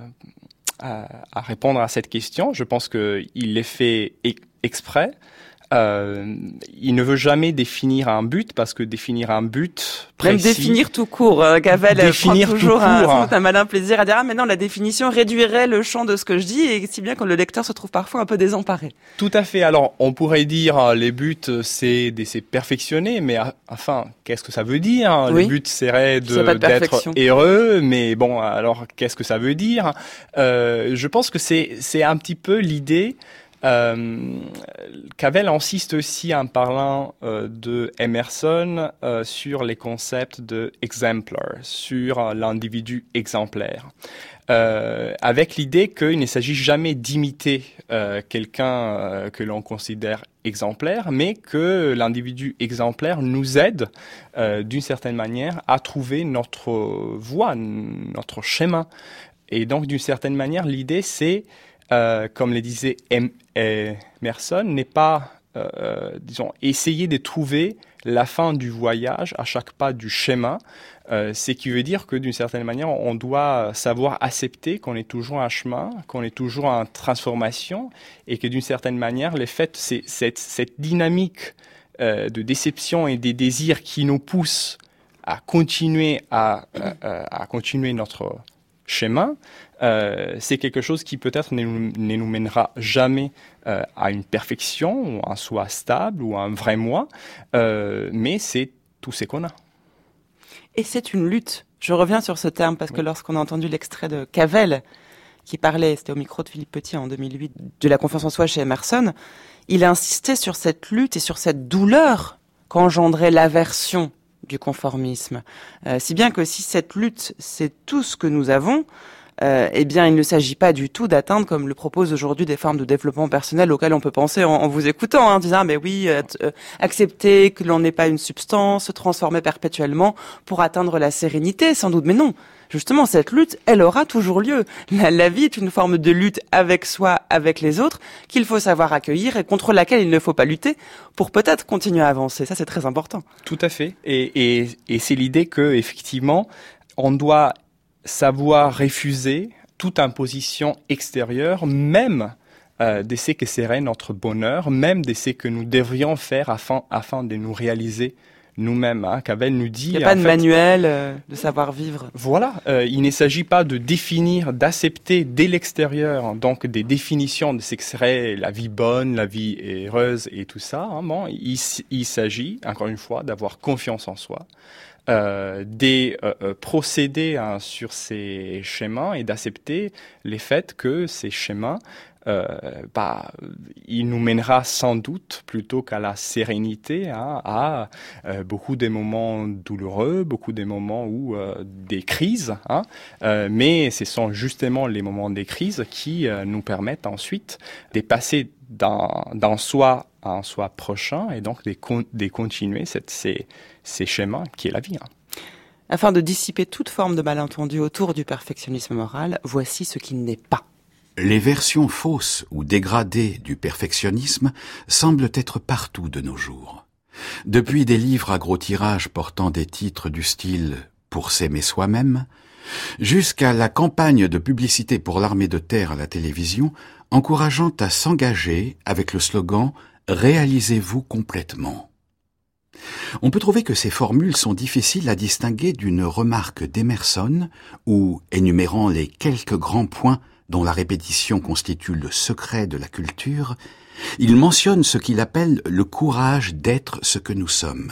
à, à répondre à cette question. Je pense qu'il l'est fait e- exprès. Euh, il ne veut jamais définir un but parce que définir un but précis... Même définir tout court. Euh, Cavell définir prend toujours tout un, court. sans doute un malin plaisir à dire « Ah, mais non, la définition réduirait le champ de ce que je dis » et si bien que le lecteur se trouve parfois un peu désemparé. Tout à fait. Alors, on pourrait dire les buts, c'est d'essayer de perfectionner, mais enfin, qu'est-ce que ça veut dire? Oui. Le but serait de, de d'être heureux, mais bon, alors qu'est-ce que ça veut dire? euh, Je pense que c'est, c'est un petit peu l'idée... Euh, Cavell insiste aussi en parlant euh, de Emerson euh, sur les concepts de exemplar, sur euh, l'individu exemplaire, euh, avec l'idée qu'il ne s'agit jamais d'imiter euh, quelqu'un euh, que l'on considère exemplaire, mais que l'individu exemplaire nous aide euh, d'une certaine manière à trouver notre voie, notre chemin. Et donc d'une certaine manière, l'idée c'est Euh, comme le disait Emerson, n'est pas, euh, disons, essayer de trouver la fin du voyage à chaque pas du chemin. Euh, ce qui veut dire que d'une certaine manière, on doit savoir accepter qu'on est toujours en chemin, qu'on est toujours en transformation, et que d'une certaine manière, les faits, c'est cette, cette dynamique euh, de déception et des désirs qui nous poussent à continuer à, à, à continuer notre chemin. Euh, c'est quelque chose qui peut-être ne nous, ne nous mènera jamais euh, à une perfection, ou à un soi stable, ou à un vrai moi, euh, mais c'est tout ce qu'on a. Et c'est une lutte. Je reviens sur ce terme parce que oui. Lorsqu'on a entendu l'extrait de Cavell, qui parlait, c'était au micro de Philippe Petit en deux mille huit, de la confiance en soi chez Emerson, il a insisté sur cette lutte et sur cette douleur qu'engendrait l'aversion du conformisme. Euh, si bien que si cette lutte, c'est tout ce que nous avons, Euh, eh bien, il ne s'agit pas du tout d'atteindre, comme le proposent aujourd'hui des formes de développement personnel auxquelles on peut penser en, en vous écoutant, hein, en disant, ah, mais oui, euh, euh, accepter que l'on n'est pas une substance, se transformer perpétuellement pour atteindre la sérénité, sans doute. Mais non, justement, cette lutte, elle aura toujours lieu. La, la vie est une forme de lutte avec soi, avec les autres, qu'il faut savoir accueillir et contre laquelle il ne faut pas lutter pour peut-être continuer à avancer. Ça, c'est très important. Tout à fait. Et, et, et c'est l'idée que, effectivement, on doit savoir refuser toute imposition extérieure, même euh, de ce que serait notre bonheur, même de ce que nous devrions faire afin, afin de nous réaliser nous-mêmes. Hein. Cavell nous dit... Il n'y a pas de fait, manuel euh, de savoir-vivre. Voilà. Euh, il ne s'agit pas de définir, d'accepter dès l'extérieur, donc des définitions de ce que serait la vie bonne, la vie heureuse et tout ça. Hein. Bon, il, il s'agit, encore une fois, d'avoir confiance en soi, Euh, des euh, procéder hein, sur ces schémas et d'accepter les faits que ces schémas, euh, bah, il nous mènera sans doute plutôt qu'à la sérénité, hein, à euh, beaucoup des moments douloureux, beaucoup des moments où euh, des crises, hein, euh, mais ce sont justement les moments des crises qui euh, nous permettent ensuite de passer d'un, d'un soi à un soi prochain et donc de, con- de continuer cette, ces, ces schémas qui est la vie. Hein. Afin de dissiper toute forme de malentendu autour du perfectionnisme moral, voici ce qui n'est pas. Les versions fausses ou dégradées du perfectionnisme semblent être partout de nos jours. Depuis des livres à gros tirage portant des titres du style « Pour s'aimer soi-même », jusqu'à la campagne de publicité pour l'armée de terre à la télévision, encourageant à s'engager avec le slogan « Réalisez-vous complètement ». On peut trouver que ces formules sont difficiles à distinguer d'une remarque d'Emerson où, énumérant les quelques grands points dont la répétition constitue le secret de la culture, il mentionne ce qu'il appelle le courage d'être ce que nous sommes.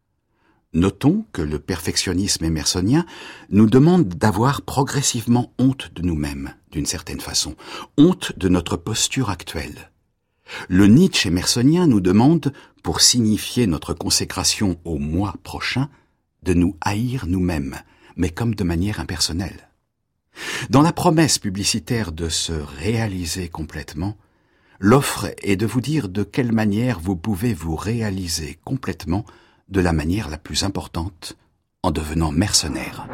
Notons que le perfectionnisme émersonien nous demande d'avoir progressivement honte de nous-mêmes, d'une certaine façon, honte de notre posture actuelle. Le Nietzsche émersonien nous demande, pour signifier notre consécration au moi prochain, de nous haïr nous-mêmes, mais comme de manière impersonnelle. Dans la promesse publicitaire de se réaliser complètement, l'offre est de vous dire de quelle manière vous pouvez vous réaliser complètement de la manière la plus importante, en devenant mercenaire.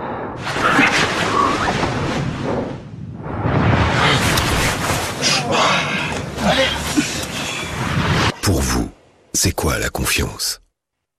Pour vous, c'est quoi la confiance ?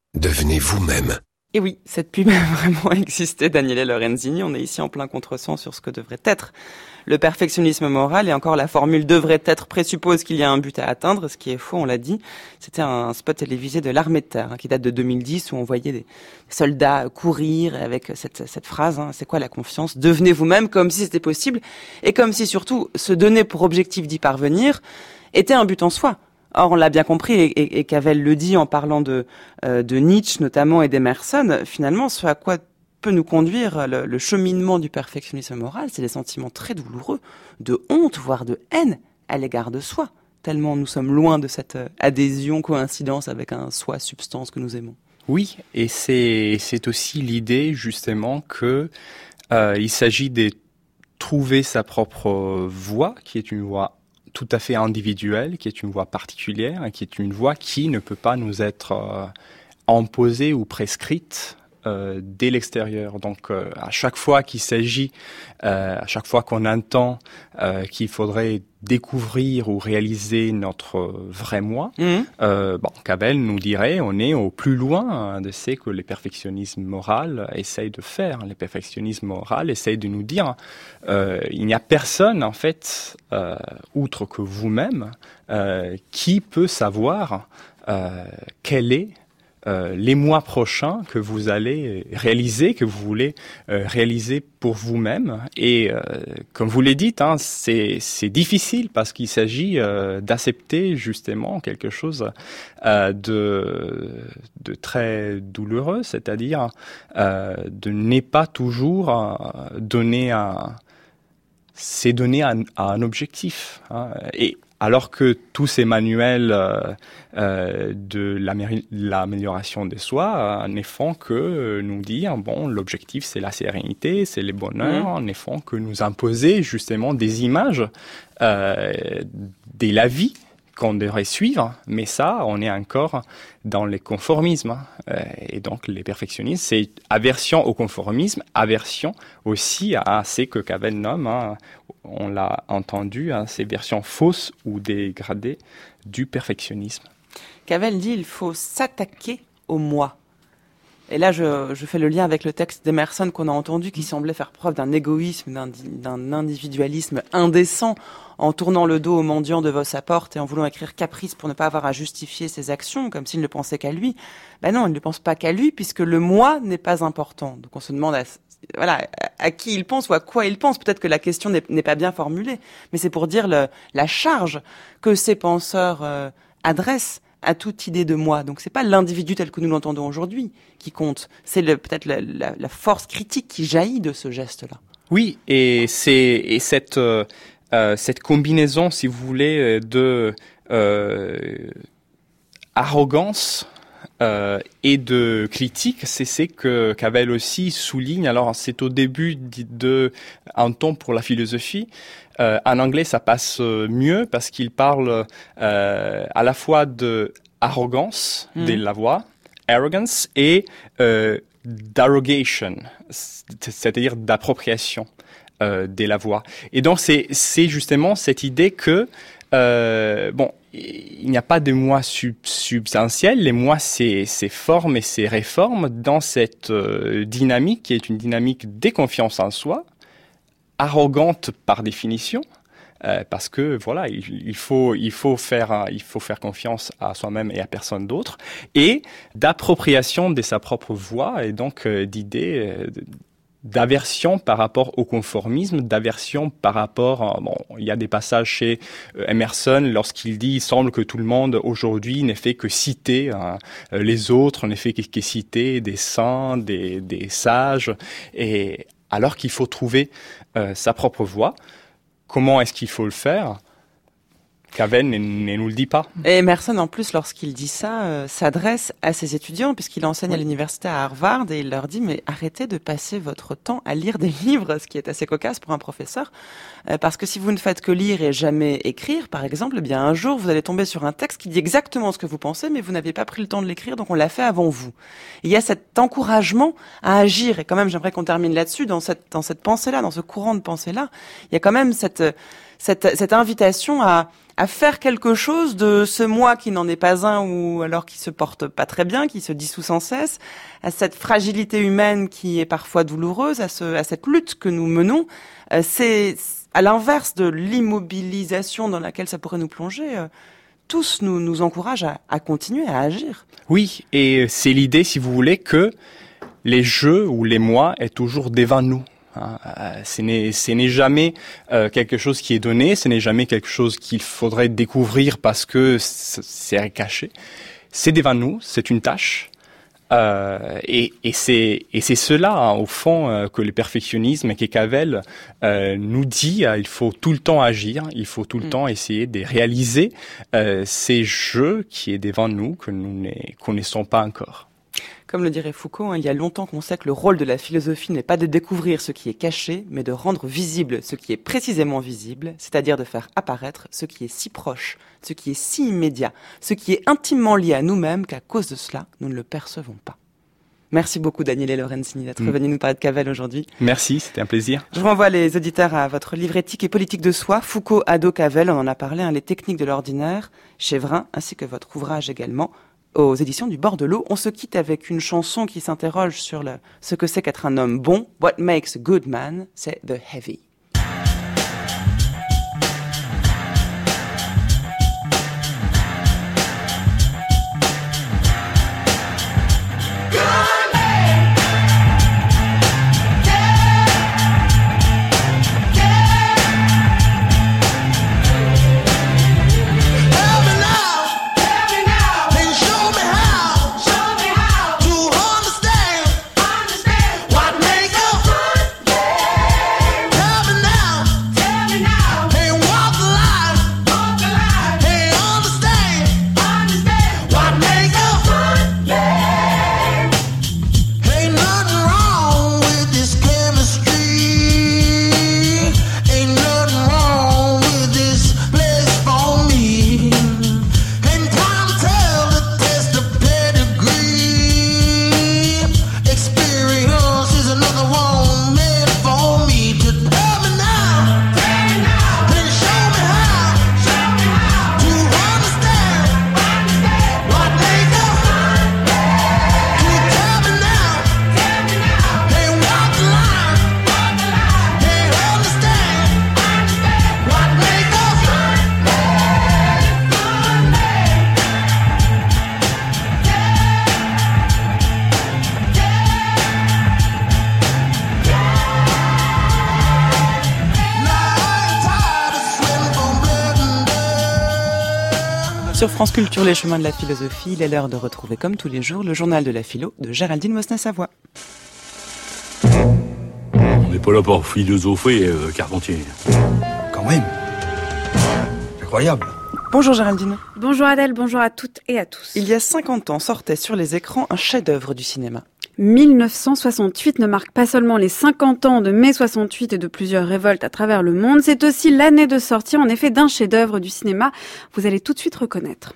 Devenez vous-même. Et oui, cette pub a vraiment existé, Daniele Lorenzini. On est ici en plein contresens sur ce que devrait être le perfectionnisme moral. Et encore, la formule devrait être présuppose qu'il y a un but à atteindre, ce qui est faux, on l'a dit. C'était un spot télévisé de l'armée de terre, hein, qui date de deux mille dix, où on voyait des soldats courir avec cette, cette phrase, hein, c'est quoi la confiance? Devenez vous-même, comme si c'était possible, et comme si surtout se donner pour objectif d'y parvenir était un but en soi. Or, on l'a bien compris, et, et, et Cavell le dit en parlant de, euh, de Nietzsche notamment et d'Emerson, finalement, ce à quoi peut nous conduire le, le cheminement du perfectionnisme moral, c'est des sentiments très douloureux, de honte, voire de haine à l'égard de soi, tellement nous sommes loin de cette adhésion, coïncidence avec un soi, substance que nous aimons. Oui, et c'est, c'est aussi l'idée justement que euh, il s'agit de trouver sa propre voie, qui est une voie tout à fait individuelle, qui est une voie particulière, et qui est une voie qui ne peut pas nous être euh, imposée ou prescrite euh, dès l'extérieur. Donc, euh, à chaque fois qu'il s'agit, euh, à chaque fois qu'on entend euh, qu'il faudrait découvrir ou réaliser notre vrai moi, mmh. euh, bon, Cavell nous dirait, on est au plus loin de ce que le perfectionnisme moral essaye de faire. Le perfectionnisme moral essaye de nous dire, euh, il n'y a personne, en fait, euh, outre que vous-même, euh, qui peut savoir euh, quel est Euh, les mois prochains que vous allez réaliser, que vous voulez euh, réaliser pour vous-même. Et euh, comme vous l'avez dit, hein, c'est, c'est difficile parce qu'il s'agit euh, d'accepter justement quelque chose euh, de, de très douloureux, c'est-à-dire euh, de ne pas toujours euh, donner un, c'est donner à, à un objectif. Hein, et alors que tous ces manuels euh, euh, de l'amé- l'amélioration de soi euh, ne font que nous dire, bon, l'objectif c'est la sérénité, c'est le bonheur, mmh. ne font que nous imposer justement des images euh, de la vie qu'on devrait suivre, mais ça, on est encore dans le conformisme. Euh, et donc, les perfectionnistes, c'est aversion au conformisme, aversion aussi à ce que Cavell nomme, hein, on l'a entendu, hein, ces versions fausses ou dégradées du perfectionnisme. Cavell dit il faut s'attaquer au moi. Et là, je, je fais le lien avec le texte d'Emerson qu'on a entendu, qui semblait faire preuve d'un égoïsme, d'un, d'un individualisme indécent, en tournant le dos aux mendiants devant sa porte et en voulant écrire caprice pour ne pas avoir à justifier ses actions, comme s'il ne pensait qu'à lui. Ben non, il ne pense pas qu'à lui, puisque le moi n'est pas important. Donc on se demande à, voilà, à qui il pense ou à quoi il pense. Peut-être que la question n'est, n'est pas bien formulée, mais c'est pour dire le, la charge que ces penseurs euh, adressent à toute idée de moi. Donc c'est pas l'individu tel que nous l'entendons aujourd'hui qui compte, c'est le, peut-être la, la, la force critique qui jaillit de ce geste-là. Oui, et c'est et cette euh, euh, cette combinaison, si vous voulez, de euh, arrogance euh, et de critique, c'est ce que Cavell aussi souligne. Alors c'est au début de Un temps pour la philosophie. Euh, en anglais, ça passe mieux parce qu'il parle euh, à la fois de arrogance mmh. de la voix, arrogance, et euh, d'arrogation, c'est-à-dire d'appropriation euh, de la voix. Et donc, c'est, c'est justement cette idée que, euh, bon, il n'y a pas de moi sub- substantiel, les moi, c'est, c'est formes et c'est réformes dans cette euh, dynamique qui est une dynamique de confiance en soi, arrogante par définition, euh, parce que voilà, il, il faut il faut faire il faut faire confiance à soi-même et à personne d'autre, et d'appropriation de sa propre voix et donc euh, d'idée euh, d'aversion par rapport au conformisme, d'aversion par rapport à, bon, il y a des passages chez euh, Emerson lorsqu'il dit il semble que tout le monde aujourd'hui ne fait que citer hein, les autres, ne fait que, que citer des saints, des des sages, et alors qu'il faut trouver euh, sa propre voie. Comment est-ce qu'il faut le faire ? Cavell ne, ne nous le dit pas. Et Emerson, en plus, lorsqu'il dit ça, euh, s'adresse à ses étudiants, puisqu'il enseigne oui. à l'université à Harvard, et il leur dit, mais arrêtez de passer votre temps à lire des livres, ce qui est assez cocasse pour un professeur, euh, parce que si vous ne faites que lire et jamais écrire, par exemple, eh bien un jour, vous allez tomber sur un texte qui dit exactement ce que vous pensez, mais vous n'avez pas pris le temps de l'écrire, donc on l'a fait avant vous. Et il y a cet encouragement à agir, et quand même, j'aimerais qu'on termine là-dessus, dans cette, dans cette pensée-là, dans ce courant de pensée-là, il y a quand même cette... cette, cette invitation à, à faire quelque chose de ce moi qui n'en est pas un ou alors qui se porte pas très bien, qui se dissout sans cesse, à cette fragilité humaine qui est parfois douloureuse, à, ce, à cette lutte que nous menons. Euh, c'est à l'inverse de l'immobilisation dans laquelle ça pourrait nous plonger. Euh, tous nous, nous encouragent à, à continuer à agir. Oui, et c'est l'idée, si vous voulez, que les jeux ou les moi est toujours devant nous. Hein, euh, ce n'est, ce n'est jamais euh, quelque chose qui est donné, ce n'est jamais quelque chose qu'il faudrait découvrir parce que c'est caché. C'est devant nous, c'est une tâche. Euh, et, et c'est et c'est cela hein, au fond euh, que le perfectionnisme et que Cavell euh, nous dit euh, il faut tout le temps agir, il faut tout le mmh. temps essayer de réaliser euh, ces jeux qui est devant nous que nous ne connaissons pas encore. Comme le dirait Foucault, hein, il y a longtemps qu'on sait que le rôle de la philosophie n'est pas de découvrir ce qui est caché, mais de rendre visible ce qui est précisément visible, c'est-à-dire de faire apparaître ce qui est si proche, ce qui est si immédiat, ce qui est intimement lié à nous-mêmes qu'à cause de cela, nous ne le percevons pas. Merci beaucoup Daniele Lorenzini d'être mmh. venu nous parler de Cavell aujourd'hui. Merci, c'était un plaisir. Je renvoie les auditeurs à votre livre Éthique et politique de soi, Foucault, Hadot, Cavell, on en a parlé, hein, les techniques de l'ordinaire, chez Vrin, ainsi que votre ouvrage également, aux éditions du Bord de l'eau. On se quitte avec une chanson qui s'interroge sur le, ce que c'est qu'être un homme bon. What makes a good man, c'est The Heavy. Sur France Culture, les chemins de la philosophie, il est l'heure de retrouver comme tous les jours le journal de la philo de Géraldine Mosna-Savoie. On n'est pas là pour philosopher, euh, Carpentier. Quand même. Incroyable. Bonjour Géraldine. Bonjour Adèle, bonjour à toutes et à tous. Il y a cinquante ans sortait sur les écrans un chef-d'œuvre du cinéma. mille neuf cent soixante-huit ne marque pas seulement les cinquante ans de mai soixante-huit et de plusieurs révoltes à travers le monde, c'est aussi l'année de sortie en effet d'un chef-d'œuvre du cinéma. Vous allez tout de suite reconnaître.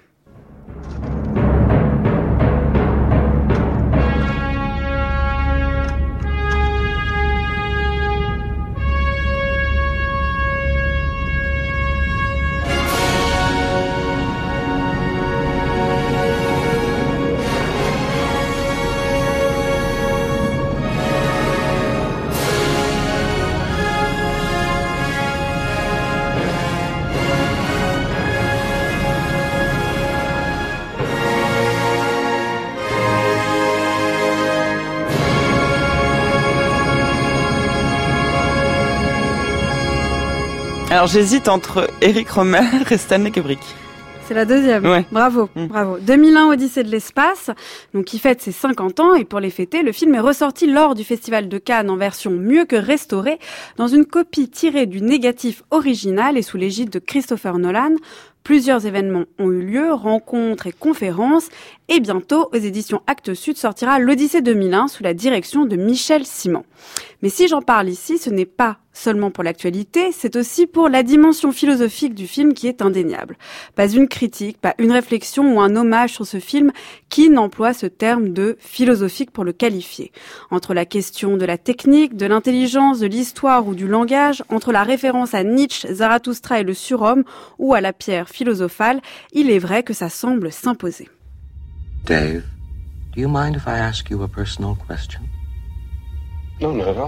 Alors j'hésite entre Éric Rohmer et Stanley Kubrick. C'est la deuxième. Ouais. Bravo, mmh. bravo. deux mille un, Odyssée de l'espace, donc qui fête ses cinquante ans, et pour les fêter, le film est ressorti lors du Festival de Cannes en version mieux que restaurée, dans une copie tirée du négatif original et sous l'égide de Christopher Nolan. Plusieurs événements ont eu lieu, rencontres et conférences, et bientôt, aux éditions Actes Sud, sortira l'Odyssée deux mille un sous la direction de Michel Simon. Mais si j'en parle ici, ce n'est pas seulement pour l'actualité, c'est aussi pour la dimension philosophique du film qui est indéniable. Pas une critique, pas une réflexion ou un hommage sur ce film qui n'emploie ce terme de philosophique pour le qualifier. Entre la question de la technique, de l'intelligence, de l'histoire ou du langage, entre la référence à Nietzsche, Zarathustra et le surhomme, ou à la pierre philosophale, il est vrai que ça semble s'imposer. Dave, do you mind if I ask you a personal question? No, not at all.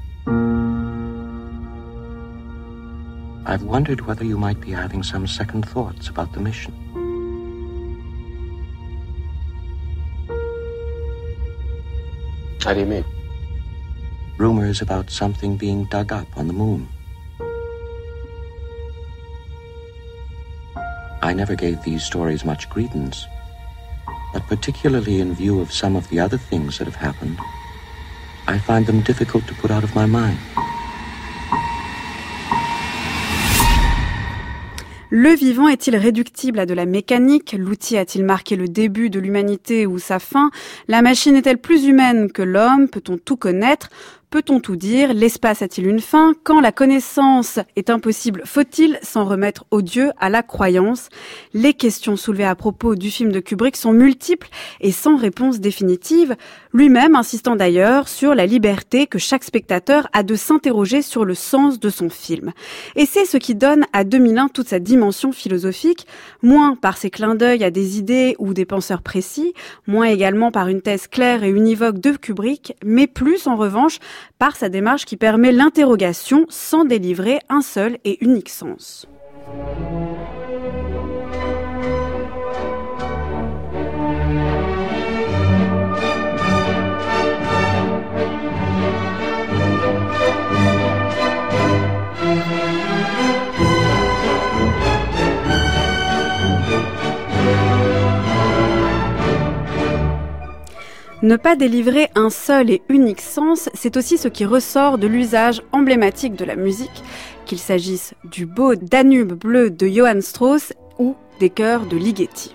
I've wondered whether you might be having some second thoughts about the mission. How do you mean? Rumors about something being dug up on the moon. I never gave these stories much credence, but particularly in view of some of the other things that have happened, I find them difficult to put out of my mind. Le vivant est-il réductible à de la mécanique? L'outil a-t-il marqué le début de l'humanité ou sa fin? La machine est-elle plus humaine que l'homme? Peut-on tout connaître? Peut-on tout dire? L'espace a-t-il une fin? Quand la connaissance est impossible, faut-il s'en remettre au Dieu, à la croyance? Les questions soulevées à propos du film de Kubrick sont multiples et sans réponse définitive, lui-même insistant d'ailleurs sur la liberté que chaque spectateur a de s'interroger sur le sens de son film. Et c'est ce qui donne à deux mille un toute sa dimension philosophique, moins par ses clins d'œil à des idées ou des penseurs précis, moins également par une thèse claire et univoque de Kubrick, mais plus en revanche par sa démarche qui permet l'interrogation sans délivrer un seul et unique sens. Ne pas délivrer un seul et unique sens, c'est aussi ce qui ressort de l'usage emblématique de la musique, qu'il s'agisse du beau Danube bleu de Johann Strauss ou des chœurs de Ligeti.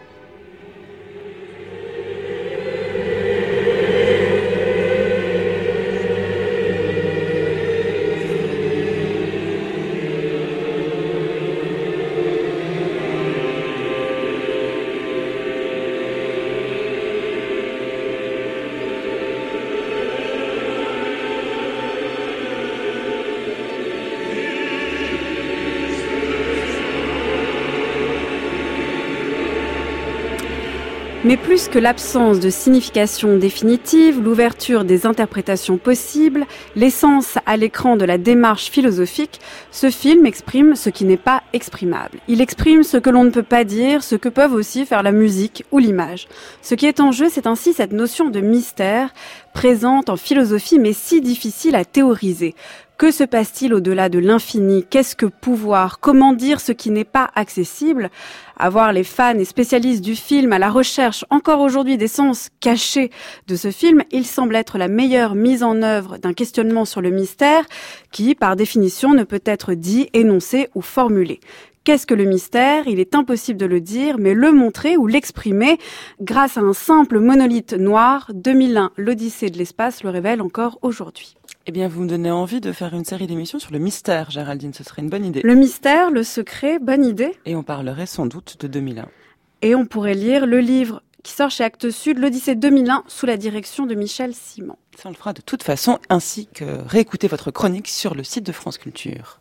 Mais plus que l'absence de signification définitive, l'ouverture des interprétations possibles, l'essence à l'écran de la démarche philosophique, ce film exprime ce qui n'est pas exprimable. Il exprime ce que l'on ne peut pas dire, ce que peuvent aussi faire la musique ou l'image. Ce qui est en jeu, c'est ainsi cette notion de mystère, présente en philosophie mais si difficile à théoriser. Que se passe-t-il au-delà de l'infini? Qu'est-ce que pouvoir? Comment dire ce qui n'est pas accessible? Avoir les fans et spécialistes du film à la recherche encore aujourd'hui des sens cachés de ce film, il semble être la meilleure mise en œuvre d'un questionnement sur le mystère qui, par définition, ne peut être dit, énoncé ou formulé. Qu'est-ce que le mystère? Il est impossible de le dire, mais le montrer ou l'exprimer grâce à un simple monolithe noir, deux mille un, l'Odyssée de l'espace le révèle encore aujourd'hui. Eh bien, vous me donnez envie de faire une série d'émissions sur le mystère, Géraldine, ce serait une bonne idée. Le mystère, le secret, bonne idée. Et on parlerait sans doute de deux mille un. Et on pourrait lire le livre qui sort chez Actes Sud, l'Odyssée deux mille un, sous la direction de Michel Simon. Ça, on le fera de toute façon, ainsi que réécouter votre chronique sur le site de France Culture.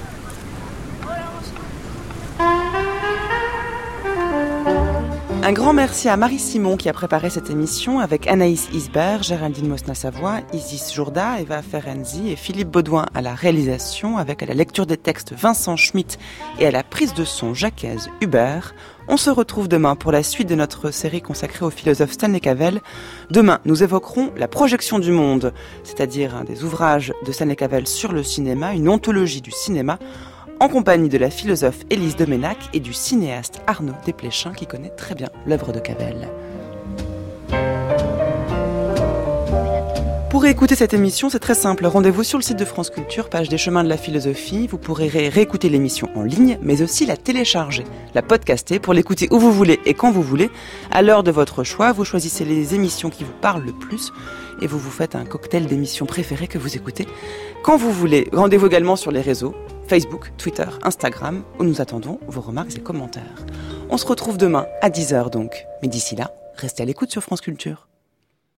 Un grand merci à Marie Simon qui a préparé cette émission avec Anaïs Isbert, Géraldine Mosna-Savoie, Isis Jourda, Eva Ferenzi et Philippe Baudouin à la réalisation avec à la lecture des textes Vincent Schmitt et à la prise de son Jacques Hubert. On se retrouve demain pour la suite de notre série consacrée au philosophe Stanley Cavell. Demain, nous évoquerons la projection du monde, c'est-à-dire un des ouvrages de Stanley Cavell sur le cinéma, une ontologie du cinéma, en compagnie de la philosophe Élise Deménac et du cinéaste Arnaud Desplechin qui connaît très bien l'œuvre de Cavell. Pour écouter cette émission, c'est très simple. Rendez-vous sur le site de France Culture, page des chemins de la philosophie. Vous pourrez ré- réécouter l'émission en ligne, mais aussi la télécharger, la podcaster pour l'écouter où vous voulez et quand vous voulez. À l'heure de votre choix, vous choisissez les émissions qui vous parlent le plus et vous vous faites un cocktail d'émissions préférées que vous écoutez quand vous voulez. Rendez-vous également sur les réseaux Facebook, Twitter, Instagram, où nous attendons vos remarques et commentaires. On se retrouve demain à dix heures donc. Mais d'ici là, Restez à l'écoute sur France Culture.